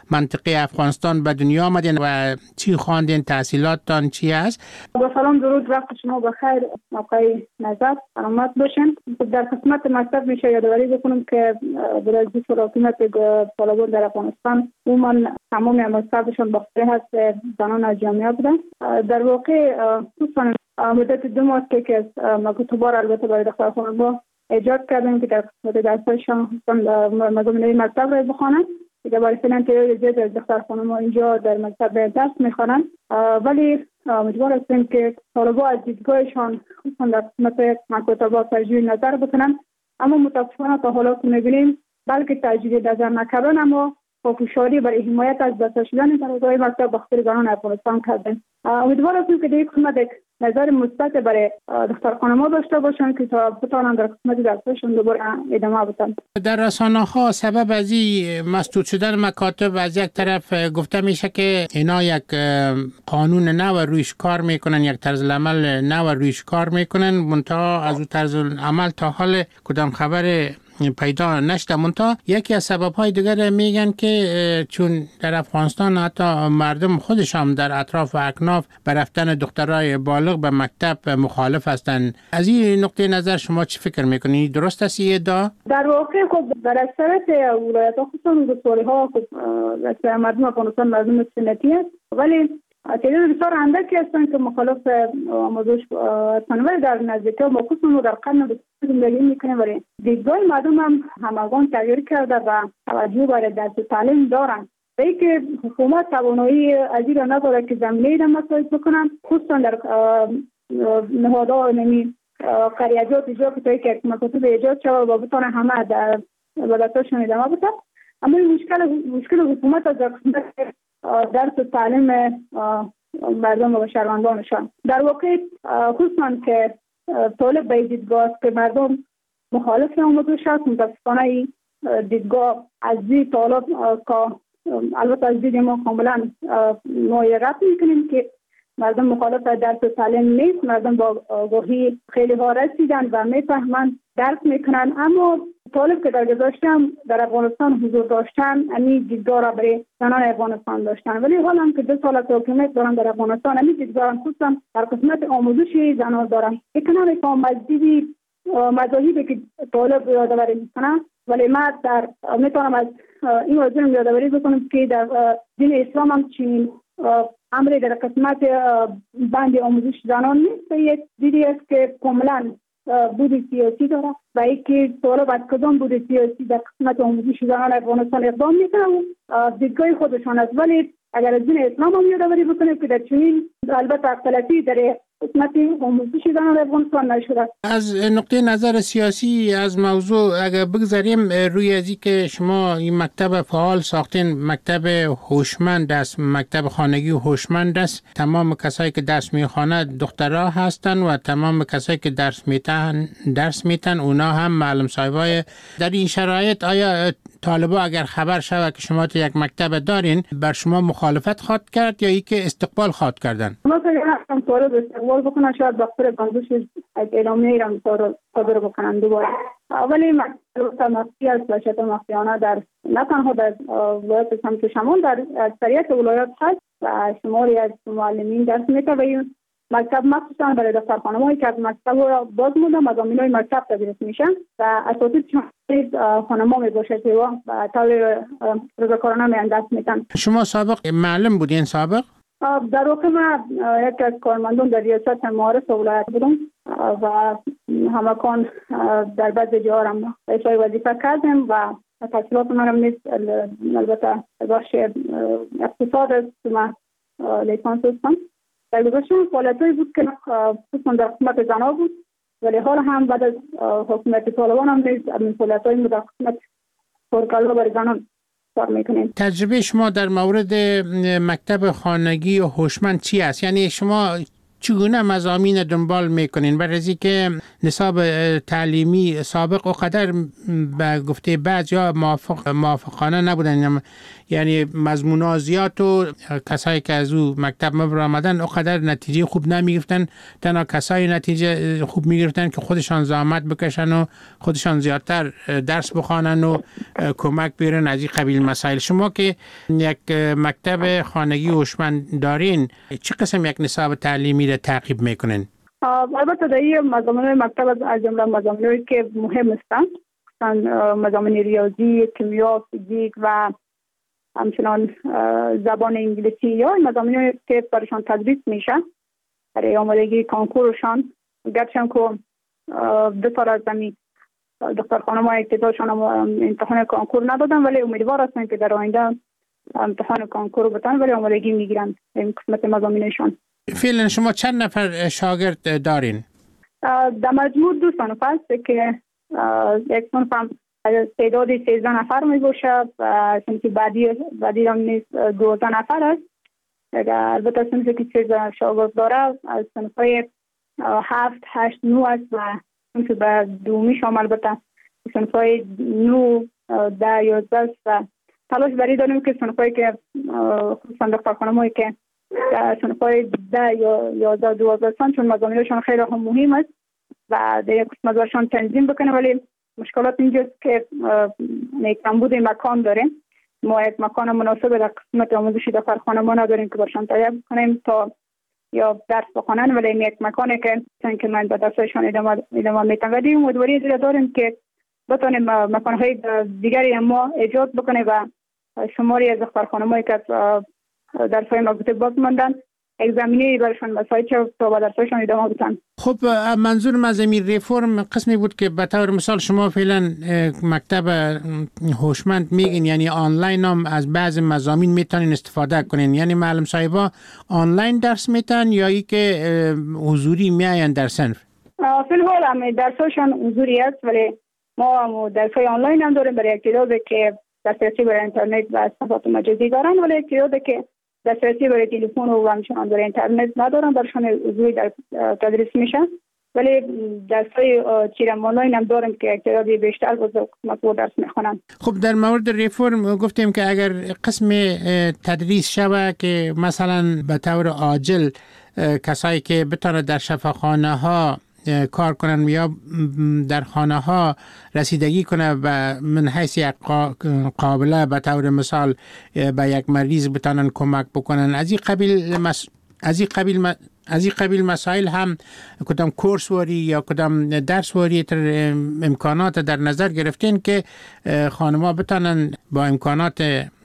منطقه افغانستان به دنیا آمدین و چی خواندین، تحصیلاتتان چی است؟ با سلام درود، وقت شما بخیر، موقع نظر سلامت باشین. در قسمت مکتب میشه یادآوری بکنم که برای حکومت طالبان در افغانستان عموما تمام عملکردشان باخته هست زنان از جامعه بودن. در واقع خصوصا مدت دو ماه که مکتوبار البته برای دختر خانم ایجاد کردیم که در قسمت درسشان مضامین مکتب را بخوانند. دیگه برای فعلا تعداد زیادی از دختر خانم اینجا در مکتب درس میخوانند، ولی امیدوار هستیم که طالبا از دیدگاهشان خصوصا در قسمت مکتوبات تجدید نظر بکنند. اما متاسفانه تا حالا که میبینیم بلکه تجدید نظر نکردن اما پافشاری برای حمایت از بسته شدن طالبای مکتب بخاطر زنان افغانستان کردیم. امیدوار هستیم که دیگه قسمت نظر مثبت برای دختر خانم‌ها داشته باشن که تا بتوانند در قسمت درسشون دوباره ادامه بدن. در رسانه‌ها سبب از این مسدود شدن مکاتب از یک طرف گفته میشه که اینا یک قانون نو رویش کار میکنن، یک طرز عمل نو رویش کار میکنن، منتها از اون طرز عمل تا حال کدام خبر پیدا نشده. منتها یکی از سبب‌های دیگر میگن که چون در افغانستان حتی مردم خودش هم در اطراف و اکناف به رفتن دخترای بالغ به مکتب مخالف هستند. از این نقطه نظر شما چی فکر میکنید؟ درست است این ادعا؟ در واقع خب در اکثریت ولایت‌ها خصوصا دکترها خب اکثر مردم افغانستان مردم سنتی است، ولی تعداد بسیار اندکی هستند که مخالف آموزش هستند. ولی در نزدیکی ما خصوصا در قرن زندگی میکنیم، ولی دیدگاه مردم هم همگان تغییر کرده و توجه برای درس تعلیم دارند. و اینکه حکومت توانایی از این را نداره که زمینه را مساعد بکنن، خصوصا در نهادها نمی قریجات ایجاد که که مکاتب ایجاد شود و بتونه همه در ولایتشون ادامه بده. اما مشکل مشکل حکومت از درس تعلیم مردم و شهروندانشان در واقع خصوصا که طالب به دیدگاه که مردم مخالف آموزش هست. متاسفانه دیدگاه از دید طالب که البته از دید ما کاملا مغایرت میکنیم که مردم مخالف درس تعلیم نیست. مردم با آگاهی خیلی ها رسیدن و میفهمند درس میکنن، اما طالب که در گذشته هم در افغانستان حضور داشتن امی دیدگاه را برای زنان افغانستان داشتن، ولی حالا هم که دو سال از حکومت دارن در افغانستان امی دیدگاه خصوصا در قسمت آموزش زنان دارن. اکنون میفهم از دیدی مذاهبی که طالب یادآوری میکنن، ولی ما در میتونم از این موضوع یادآوری بکنم که در دین اسلام هم چنین امری در قسمت بند آموزش زنان نیست. یک دیدی است که کاملا بود سیاسی داره و اینکه طالب از کدام بود سیاسی در قسمت آموزش زنان افغانستان اقدام میکنه و دیدگاه خودشان است. ولی اگر از دین اسلام هم یادآوری بکنیم که در چنین البته اختلافی در قسمت آموزش زنان افغانستان نشده. از نقطه نظر سیاسی از موضوع اگر بگذاریم روی ازی که شما این مکتب فعال ساختین، مکتب هوشمند است، مکتب خانگی هوشمند است، تمام کسایی که درس میخواند دخترها هستن و تمام کسایی که درس میتن درس میتن اونا هم معلم صاحبای. در این شرایط آیا طالبا اگر خبر شود که شما تو یک مکتب دارین بر شما مخالفت خواد کرد یا ای که استقبال خواد کردن؟ ما فکر طالب استقبال بکنن، شاید بخاطر بندوش از اعلامیه ایران صادر بکنن دوباره. ولی مکتب مخفی است و شاید مخفیانه در نه تنها در ولایت سمت شمال در اکثریت ولایات هست و شماری از معلمین درس میده و این مکتب مخصوصا برای دختر خانم‌هایی که از مکتب را باز مونده مضامین‌های مکتب تدریس میشن و اساتید خانم‌ها میباشه که و طور رضاکارانه میان درس میدن. شما سابق معلم بودین سابق؟ در واقع من یک از کارمندان در ریاست معارف ولایت بودم و همکان در بعض جاها هم اجرای وظیفه کردیم و تحصیلات منم نیست البته بخش اقتصاد است که من لیسانس هستم. در گذشته فعالیت‌هایی بود که خصوصا در قسمت زنها بود، ولی حال هم بعد از حکومت طالبان هم نیز این فعالیت‌های در قسمت پرکالا برای زنان کار میکنیم. تجربه شما در مورد مکتب خانگی و هوشمند چی است؟ یعنی شما چگونه مضامین دنبال میکنین؟ برای از که نصاب تعلیمی سابق اقدر به گفته بعضیا موافق موافقانه نبودن، یعنی مضمونا زیاد و کسایی که از او مکتب مبر آمدن اقدر نتیجه خوب نمیگرفتن. تنها کسایی نتیجه خوب میگرفتن که خودشان زحمت بکشن و خودشان زیادتر درس بخوانن و کمک بیارن از این قبیل مسائل. شما که یک مکتب خانگی هوشمند دارین، چه قسم یک نصاب تعلیمی را تعقیب میکنین؟ البته در این مضامین مکتب از جمله مضامینی که مهم هستند، مضامین ریاضی، کیمیا، فیزیک و همچنان زبان انگلیسی یا مضامینی که برشان تدریس میشه برای آمادگی کنکورشان. گرچه که دو سال از زمین دختر خانم های ابتداشان امتحان کنکور ندادن، ولی امیدوار هستن که در آینده امتحان کنکور بتن ولی آمادگی میگیرن این قسمت مضامینشان. فعلا شما چند نفر شاگرد دارین؟ در مجموع دو صنف است که یک صنف هم تعداد سیزده نفر می باشه و صنف بعدی بعدی هم نیست دوازده نفر است. البته صنفی که سیزده شاگرد داره از صنف های هفت هشت نو است و صنف به دومی شامل البته صنف های نو ده یازده است و تلاش بری داریم که صنف هایی که خصوصا دختر خانم هایی که صنف های ده یا یازده دوازده هستن چون مضامینشان خیلی هم مهم است و در یک قسمت برشان تنظیم بکنه، ولی مشکلات اینجاست که کمبود مکان داریم. ما یک مکان مناسب در قسمت آموزشی دختر خانم نداریم که برشان تهیه بکنیم تا یا درس بخونن، ولی این یک مکانی که چون که من به درسشان ادامه ادامه میتم و دیگه امیدواری دیگه داریم که بتونیم مکانهای دیگری ما ایجاد بکنیم و شماری از دختر خانم‌هایی که درس‌های مربوطه باز ماندن یک زمینه برایشان مساعد شد تا با درس‌هایشان ادامه بدن. خب منظور از این ریفرم قسمی بود که به طور مثال شما فعلا مکتب هوشمند میگین، یعنی آنلاین هم از بعض مضامین میتونین استفاده کنین، یعنی معلم صاحبا آنلاین درس میتن یا ای که حضوری میاین در صنف؟ فی الحال هم درس‌هاشون حضوری است، ولی ما درس‌های آنلاین هم داریم برای تعدادی که دسترسی برای اینترنت و صفحات مجازی دارن، ولی تعدادی که دسترسی برای تلفن و همچنان برای اینترنت ندارن برشان حضوری در تدریس میشه، ولی درس‌های چیرم آنلاین هم داریم که تعدادی بیشتر با قسمت درس میخونن. خب در مورد ریفرم گفتیم که اگر قسم تدریس شوه که مثلا به طور عاجل کسایی که بتونه در شفاخانه ها کار کنن یا در خانه ها رسیدگی کنه و من حیث یک قابله به طور مثال به یک مریض بتانن کمک بکنن، از این قبیل مس... از این قبیل م... از این قبیل مسائل هم کدام کورس واری یا کدام درس واری تر امکانات در نظر گرفتین که خانم‌ها بتانن با امکانات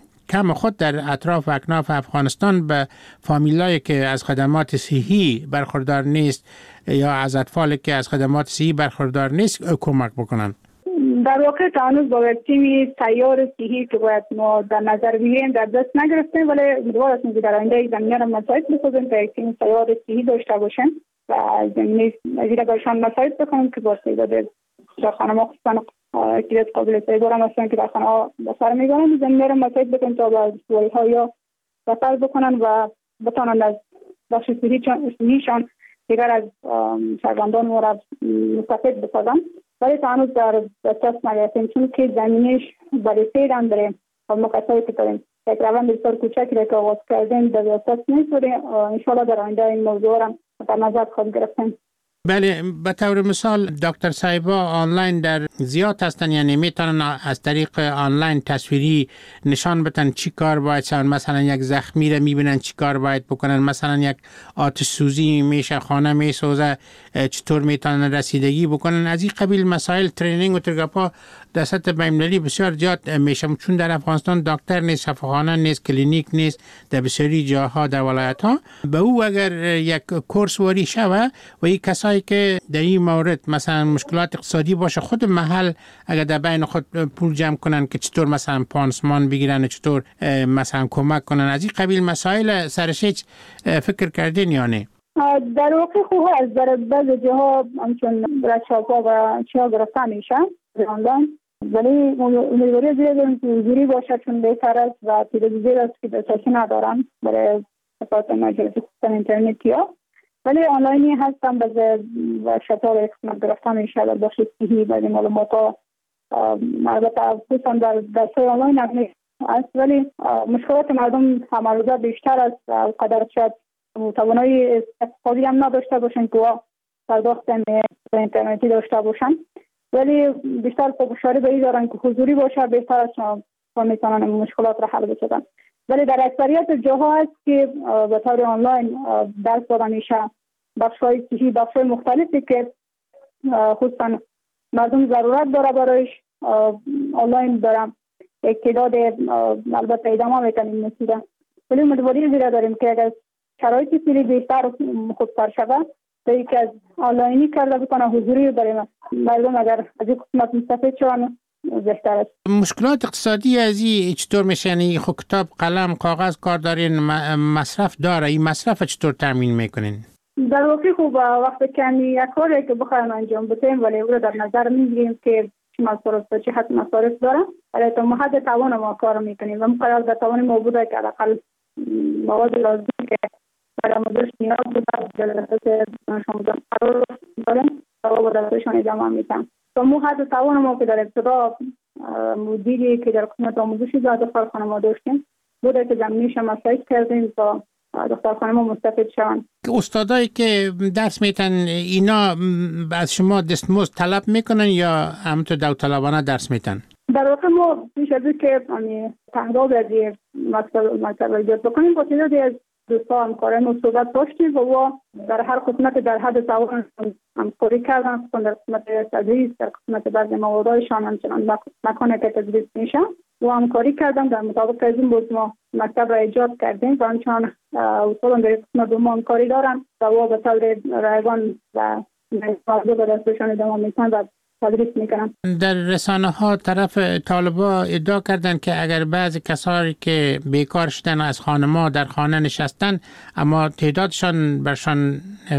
کم خود در اطراف و اکناف افغانستان به فامیلایی که از خدمات صحی برخوردار نیست یا از اطفالی که از خدمات صحی برخوردار نیست کمک بکنن؟ در واقع تا هنوز با یک تیم سیار صحی که باید ما در نظر بگیریم در دست نگرفتیم، ولی امیدوار هستیم که در آینده زمینه را مساعد بسازیم تا یک تیم سیار صحی داشته باشیم و زمینه زیر برشان مساعد بکنیم که با تعداد در خانه خصوصا اکتیویت قابل سیبار هم هستن که در خانه ها بسر میگانن زمینه را مساعد بکنیم تا با سوال ها یا بسر بکنن و بتانند از بخش صحیشان دیگر از شهروندان ما را مستفید بسازن، ولی تا هنوز در دست نگرفتیم چون که زمینش برای سیدن داریم و مقصدی که داریم یک روند بسیار کوچکی را که آغاز کردیم در دست نیست و انشاءالله در آینده این موضوع را در نظر خواهد گرفتیم. بله، به طور مثال دکتر صاحبا آنلاین در زیاد هستن، یعنی میتونن از طریق آنلاین تصویری نشان بدن چی کار باید سن، مثلا یک زخمی رو میبینن چی کار باید بکنن، مثلا یک آتش سوزی میشه خانه میسوزه چطور میتونن رسیدگی بکنن، از این قبیل مسائل ترینینگ و ترگاپا در سطح بین‌المللی بسیار زیاد میشه، چون در افغانستان دکتر نیست، شفاخانه نیست، کلینیک نیست در بسیاری جاها در ولایت ها. به او اگر یک کورس واری شوه و این کسایی که در این مورد مثلا مشکلات اقتصادی باشه خود محل اگر در بین خود پول جمع کنن که چطور مثلا پانسمان بگیرن، چطور مثلا کمک کنن، از این قبیل مسائل سرش هیچ فکر کردین یا نه؟ در واقع خوب از در بعض جاها همچون برچاپا و چیا گرفتن میشه آنلاین، ولی امیدواری زیاد داریم که حضوری باشه چون بهتر است و تعداد زیاد است که دسترسی ندارن برای صفحات مجازی خصوصا اینترنتی ها ولی آنلاینی هستم به شطور قسمت گرفتن میشه در بخش صحی و معلومات ها. البته خصوصا در درسای آنلاین هم است، ولی مشکلات مردم همه روزه بیشتر است. قدر شاید توانایی اقتصادی هم نداشته باشن که پرداخت اینترنتی داشته باشن، ولی بیشتر خوشحالی به این دارن که حضوری باشه بهتر است تا میتونن مشکلات را حل بکنن. ولی در اکثریت جاها است که به طور آنلاین درس داده میشه، بخش‌های صحی، بخش‌های مختلفی که خصوصا مردم ضرورت داره برایش آنلاین دارم یک تعداد البته ادامه میکنیم نسیده، ولی امیدواری زیرا داریم که اگر شرایط سیری بیشتر خودتر شود تا یکی از آنلاینی کرده بکنه حضوری برای مردم اگر از این قسمت مستفید شوند بهتر است. مشکلات اقتصادی از این چطور میشه؟ یعنی خب کتاب، قلم، کاغذ کار دارین، مصرف داره، این مصرف چطور تامین میکنین؟ در واقع خوب وقتی که یک کاری که بخوایم انجام بدیم ولی او رو در نظر میگیریم که چه مصارف و چه حد مصارف داره، ولی تا حد توان ما کار میکنیم و مقرر در توان ما بوده که حداقل مواد لازم که برای آموزش نیاز بوده جلسات دانش آموزان قرار داریم و درسشان ادامه میدن. تا مو حد توان ما که در ابتدا مدیری که در قسمت آموزشی در دخترخانه ما داشتیم بوده که زمینیش مساعد کردیم تا دخترخانه ما مستفید شوند. استادایی که درس میتن اینا از شما دستمزد طلب میکنن یا همونطور داوطلبانه درس میتن؟ در واقع ما پیش از که تحقیق از مکتب ایجاد بکنیم با تعدادی از دوستان همکاران صحبت داشتیم و او در هر قسمت در حد توان همکاری کردن، در قسمت تدریس، در قسمت بعضی موادهایشان همچنان مکانی که تدریس میشن و همکاری کردن. در مطابق از این بود ما مکتب را ایجاد کردیم و همچنان اصولا در قسمت ما همکاری دارن و او به طور رایگان و مواضع به دستشان ادامه میتن و تدریس میکنن. در رسانه ها طرف طالبا ادعا کردن که اگر بعضی کسایی که بیکار شدن از خانما در خانه نشستن اما تعدادشان برشان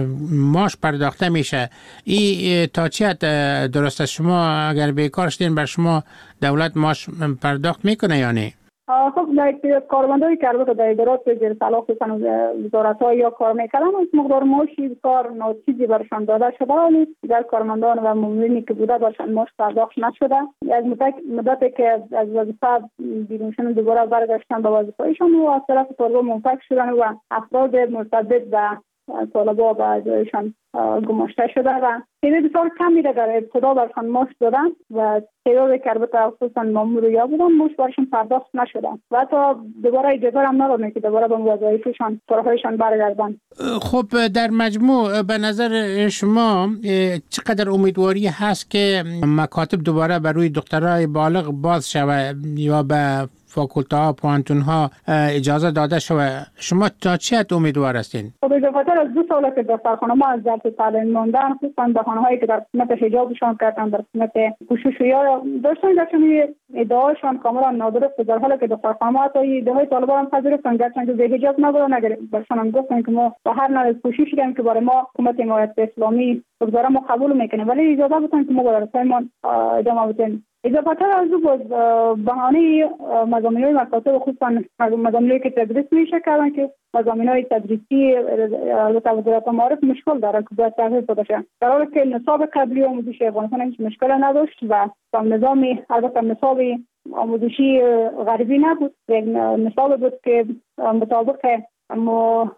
معاش پرداخته میشه، این تا چه حد درست است؟ شما اگر بیکار شدین بر شما دولت معاش پرداخت میکنه یا نه؟ خب در کارمندایی که البته در ادارات زیر سلاح خصوصا وزارت‌ها یا کار میکردن از مقدار معاشی کار ناچیزی برشان داده شده، ولی در کارمندان و مامورینی که بوده برشان معاش پرداخت نشده. از مدتی که از وظیفه بیرون شدن دوباره برگشتن به وظیفه‌شان و از طرف طالبا منفک شدن و افراد مرتبط به طالبا به جایشان گماشته شده و تعداد بسیار کمی را در ابتدا برشان معاش دادن و تعدادی که البته خصوصا مامور یا بودن معاش برشان پرداخت نشدن و حتی دوباره اجازه هم ندادن که دوباره به وظایفشان کارهایشان برگردن. خب در مجموع به نظر شما چقدر امیدواری هست که مکاتب دوباره بر روی دخترای بالغ باز شود یا به فاکولته ها، پوانتون ها اجازه داده شود؟ شما تا چه حد امیدوار هستین؟ خب اضافه از دو ساله که دخترخانه ما از درس تعلیم ماندن، خصوصا بهانه هایی که در قسمت حجابشان کردن، در قسمت پوشش یا داشتن درشان ادعاشان کاملا نادرست، در حالی که دخترخانه ما حتی ایده‌های طالبان هم پذیرفتن گرچه که به حجاب نبودن، اگر برشان هم گفتن که ما با هر نوع پوششی که برای ما حکومت حمایت اسلامی بگذاره ما قبول میکنیم، ولی اجازه بدن که ما با درسایمان ادامه بدیم. اضافه از او باز بهانه مضامین‌های مکاتب خصوصا مضامین‌هایی که تدریس میشه کردن که مضامین‌های تدریسی البته وزارت معارف مشکل داره که باید تغییر داده شه، در حالی که نصاب قبلی آموزشی افغانستان هیچ مشکل نداشت و نظامی البته نصاب آموزشی غربی نبود، یک نصاب بود که مطابق ما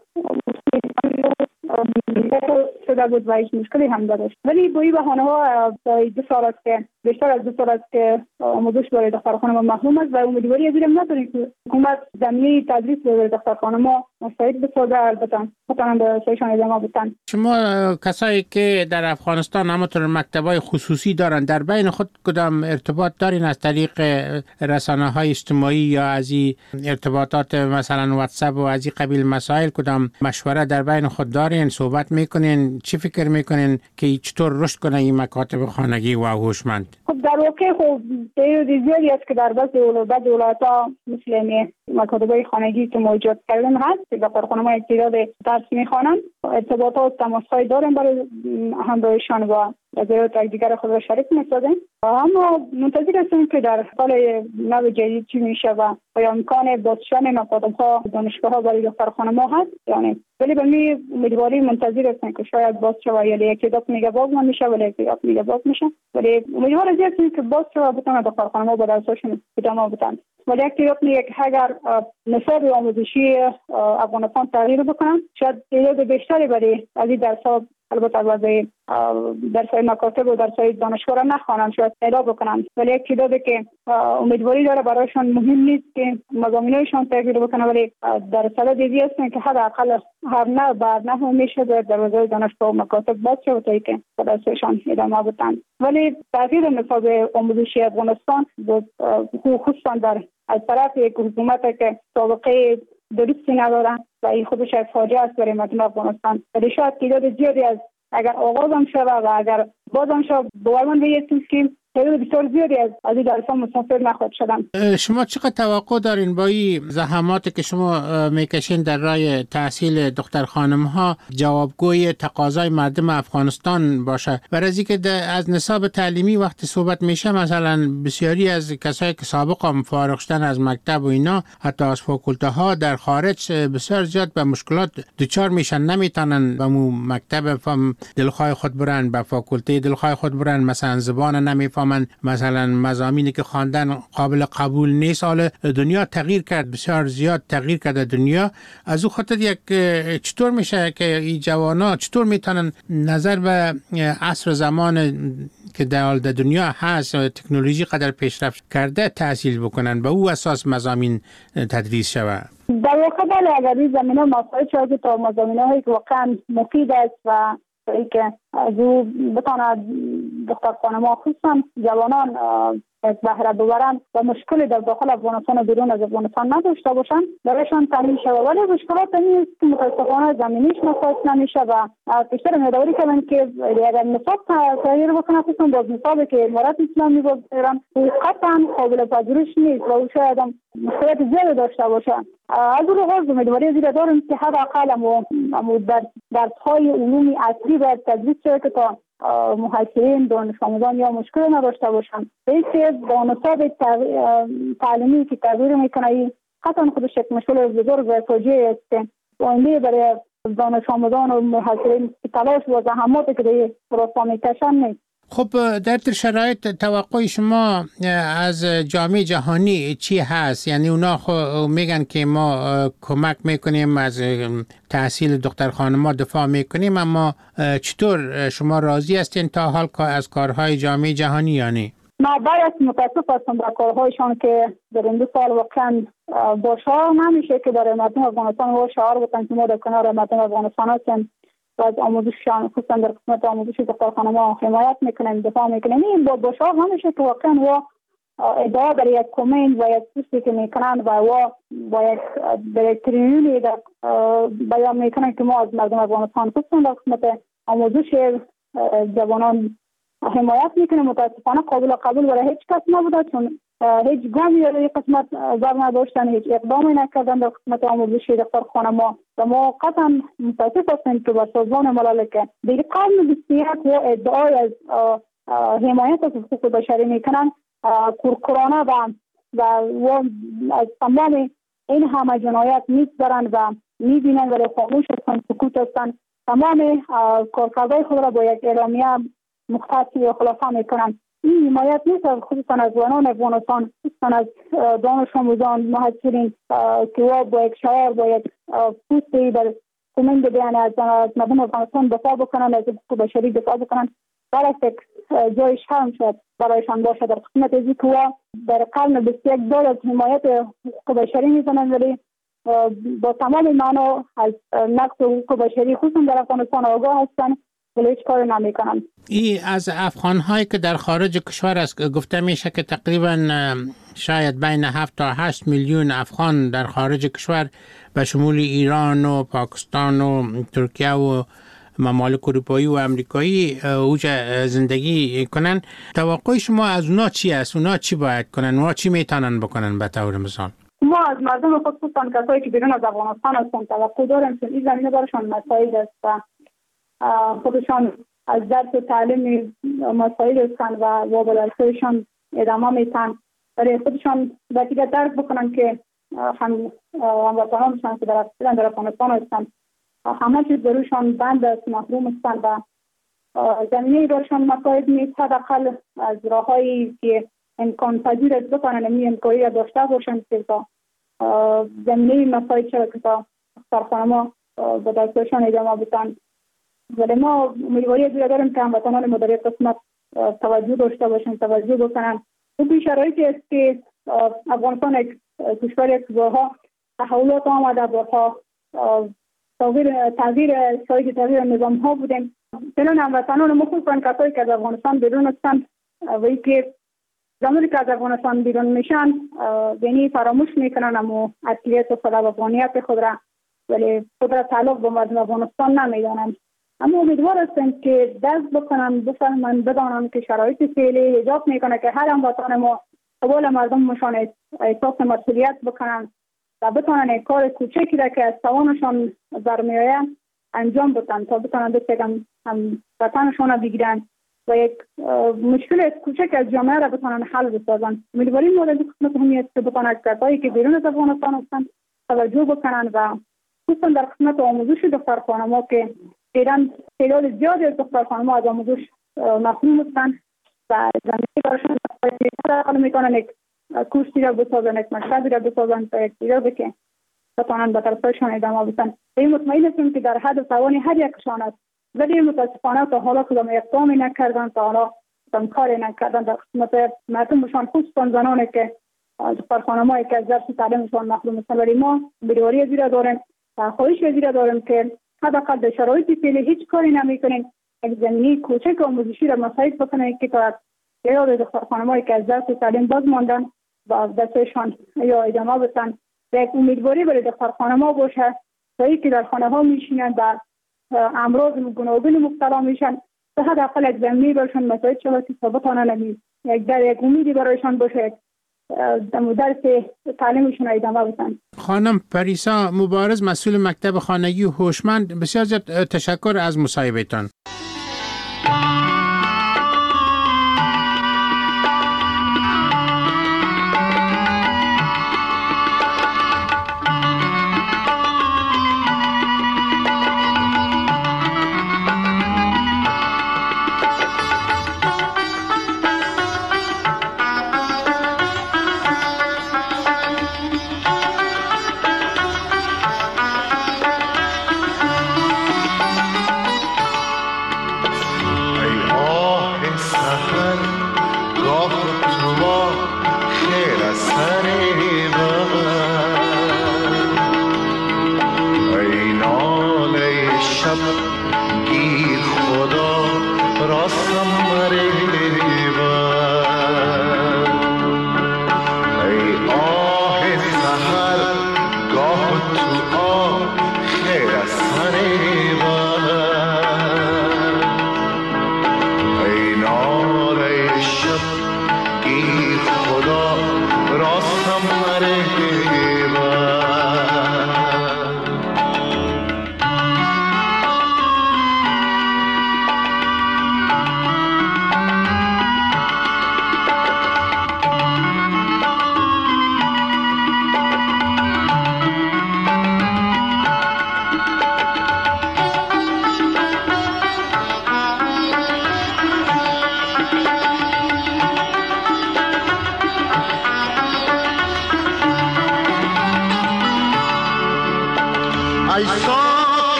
شده بود و هیچ مشکلی هم داشت. ولی با این بهانه ها دو سال است که بیشتر از دو سال است که آموزش برای دخترخانه ما محروم است و امیدواری از این نداریم که حکومت زمینه تدریس برای دخترخانه ما مساعد بسازه، البته بتونن به سایشان ادامه بدن. شما کسایی که در افغانستان همونطور مکتبای خصوصی دارن در بین خود کدام ارتباط دارین از طریق رسانه های اجتماعی یا از این ارتباطات مثلا واتساپ و از این قبیل مسائل کدام مشوره در بین خود دارین؟ صحبت میکنین؟ چی فکر میکنین که چطور رشد کنه این مکاتب خانگی و هوشمند؟ خب در واقع خب تعداد زیادی است که در بعضی ولایت‌ها مثل مکاتب خانگی که ما ایجاد کردیم هست که دخترخانه ما یک تعداد درس میخوانند، ارتباطات و تماس‌های داریم برای همراهشان و نظریات دیگر خود را شریک می‌سازیم اما منتظر هستیم که در سال نو جدید چی میشه و آیا امکان باز شدن مکاتب‌ها دانشگاه‌ها برای دخترخانه‌ها هست یعنی. ولی به می امیدواری منتظر هستیم که شاید باز شود یا یک دو میگه باز نمیشه ولی یک دو میگه باز میشه. ولی امیدوار هستیم که باز شود بتونه دخترخانه‌ها با درساشون ادامه بدن. ولی یک دو میگه که اگر نصاب آموزشی افغانستان تغییر بکنن شاید تعداد بیشتری برای از این درس‌ها البته واسه درس‌های مکاتب و درس‌های دانشگاه را نخوانن شاید پیدا بکنن ولی یک تعدادی که امیدواری داره برایشان مهم نیست که مضامینشان تغییر بکنه ولی در صدد دیدی هستن که حداقل هر نه بعد نه میشه در دروازه دانشگاه و مکاتب باز شد تا که درسشان ادامه بدن. ولی تغییر نصاب آموزشی افغانستان خصوصا در از طرف یک حکومت که سابقه درستی ندارن و این خودش یک فاجعه است برای مردم افغانستان. ولی شاید تعداد زیادی از اگر آغازم شود و اگر بازم شود باورمند بیستیم که تعداد بسیار زیادی از از این درس‌ها مستفید نخواهد شدن. شما چقدر توقع دارین با این زحماتی که شما میکشین در راه تحصیل دختر خانم‌ها جوابگوی تقاضای مردم افغانستان باشه؟ برای اینکه از نصاب تعلیمی وقتی صحبت میشه مثلا بسیاری از کسایی که سابقا فارغ شدن از مکتب و اینا حتی از فاکولته ها در خارج بسیار زیاد به مشکلات دچار میشن، نمیتونن به مو مکتب فهم دلخواه خود برن، به فاکولته دلخواه خود برن، مثلا زبان نمیفهمن، مثلا مضامینی که خواندن قابل قبول نیست. حال دنیا تغییر کرد، بسیار زیاد تغییر کرده دنیا. از او خاطر یک چطور میشه که این جوانا چطور میتونن نظر به عصر زمان که در دنیا هست تکنولوژی قدر پیشرفت کرده تحصیل بکنن، به او اساس مضامین تدریس شود؟ در واقع بله، اگر این زمینه مسائل شده تا مضامینه هایی که واقعا مفید است و ای که از او بتاند دختر خانم‌ها خصوصا جوانان بهره ببرند و مشکلی در داخل افغانستان و بیرون از افغانستان نداشته باشند برایشان تعلیم شود. ولی مشکلات نیست که متاسفانه زمینیش نفاذ نمیشه و بیشتر مداری کردن که اگر نصاب تغییر بکنه خصوصا باز نصابی که امارت اسلامی باز ایران قطعا قابل پذیرش نیست و او شاید مشکلات زیادی داشته باشه. از اون لحاظ امیدواری زیاده داریم که حداقل امو در درس‌های علومی اصلی باید تدریس شود که تا محصلین دانش آموزان یا مشکل نداشته باشند. اینکه با نصاب تعلیمی که تغییر میکنه قطعا خودش یک مشکل بزرگ و فاجعه است که آینده برای دانش آموزان و محصلین تلاش و زحماتی که در راستا میکشن نیست. خب در تر شرایط توقع شما از جامعه جهانی چی هست؟ یعنی اونا میگن که ما کمک میکنیم از تحصیل دختر خانم‌ها دفاع میکنیم، اما چطور شما راضی هستین تا حال از کارهای جامعه جهانی یا نه؟ ما باید متاسف هستم در کارهایشان که در این دو سال واقعا با شعار نمیشه که در مردم افغانستان و شعار بودن که ما در کنار مردم افغانستان هستیم و از آموزششان خصوصا در قسمت آموزش دختر خانم‌ها حمایت میکنیم، دفاع میکنیم. این با با شعار نمیشه که واقعا و ادعا در یک کمین و یک چیزی که میکنن و و با یک در یک تریلیونی در بیان میکنن که ما از مردم افغانستان خصوصا در قسمت آموزش جوانان حمایت میکنه. متاسفانه قابل قبول برای هیچ کس نبوده، چون هیچ گامی در این قسمت بر نداشتن، هیچ اقدامی نکردن در قسمت آموزش دختر خانم‌ها و ما قطعا متاسف هستیم که با سازمان ملل که دیگه قرن بیست و یک و ادعای از حمایت از حقوق بشری میکنن کورکورانه و و از تمام این همه جنایت میگذارن و میبینن ولی خاموش هستن، سکوت هستن. تمام کارکردهای خود را با یک اعلامیه مختصی و خلاصه میکنن. این حمایت نیست خصوصا از زنان افغانستان، خصوصا از دانش آموزان محصلین که با یک شعار با یک پوستی در کمند بیان از مردم افغانستان دفاع بکنن، از حقوق بشری دفاع بکنن. برای یک جای شرم شد برایشان باشه در قسمت ازی که در قرن بیست و یک دور از حمایت حقوق بشری میزنن ولی با تمام معنا از نقض حقوق بشری خصوصا در افغانستان آگاه هستن ولی هیچ کار نمیکنن. ای از افغان هایی که در خارج کشور است گفته میشه که تقریبا شاید بین هفت تا هشت میلیون افغان در خارج کشور به شمول ایران و پاکستان و ترکیه و ممالک اروپایی و امریکایی اوج زندگی کنن. توقع شما از اونا چی است؟ اونا چی باید کنن؟ اونا چی میتونن بکنن به طور مثال؟ ما از مردم خود خصوصا کسایی که بیرون از افغانستان هستن توقع داریم که این زمینه برشان مساعد است و خودشان از درس و تعلیم مسائل هستند و وابستگیشان ادامه میتن، برای خودشان و دیگه درک بکنن که هم هموطنانشان که در در افغانستان هستند همه چیز بروشان بند است، محروم هستند و زمینه برشان مساعد نیست. حداقل از راههایی که امکان پذیر است بکنن این امکانی را داشته باشند که تا زمینه مساعد شد که تا سرخانه ما به دستشان ادامه بدن. ولی ما امیدواری زیاد داریم که هموطنان ما در یک قسمت توجه داشته باشند، توجه بکنن. تو شرایطی است که افغانستان یک کشور یک بارها تحولات آمده، بارها تغییر تغییر شاید تغییر نظام ها بودیم. فعلا هموطنان ما خصوصا کسایی که از افغانستان بیرون هستند و اینکه زمانی که از افغانستان بیرون میشن یعنی فراموش میکنن اما اصلیت و خود افغانیت خود را، ولی خود را تعلق به مردم افغانستان نمیدانند. اما امیدوار هستند که دست بکنن، بفهمن، بدانن که شرایط فعلی ایجاب میکنه که هر هموطن ما قبول مردمشان احساس مسئولیت بکنن و بتونن کار کوچکی را که از توانشان برمیآید انجام بدن تا بتونن دستگم هم وطنشان را بگیرن و یک مشکل کوچک از جامعه را بتونن حل بسازن. امیدواری ما در قسمت همی است که بتونن کسایی که بیرون از افغانستان هستند توجه بکنن و خصوصا در قسمت آموزش دخترخانه ما که ایران تعداد زیادی از دخترخانه ما از آموزش محروم هستند و زمینه براشون حل میکنن یک کورسی را بسازن، یک مکتبی را بسازن تا یک چیزی که بتونن به طرفشان ادامه بدن. این مطمئن هستیم که در حد توان هر یکشان است، ولی متاسفانه تا حالا کدام اقدامی نکردن، تا حالا کدام کاری نکردن در قسمت مردمشان، خصوصا زنانی که دخترخانه ما که از درس و تعلیمشان محروم هستند. ولی ما امیدواری زیرا داریم و خواهش زیرا داریم که حداقل در شرایط فعلی هیچ کاری نمیکنین، یک زمینه کوچک آموزشی را مساعد بکنین که تا تعداد دخترخانه ما که از درس و تعلیم باز ماندن و دستشان یا ادامه بدن. یک امیدواری برای دخترخانه ما باشه تا اینکه در خانه ها میشینن و امراض گوناگون مبتلا میشن، به حداقل یک زمینه برایشان مساعد شود که بتونن یک در یک امیدی برایشان باشه درس تعلیمشون ادامه بدن. خانم پریسا مبارز، مسئول مکتب خانگی هوشمند، بسیار زیاد تشکر از مصاحبهتان.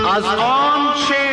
از آنچه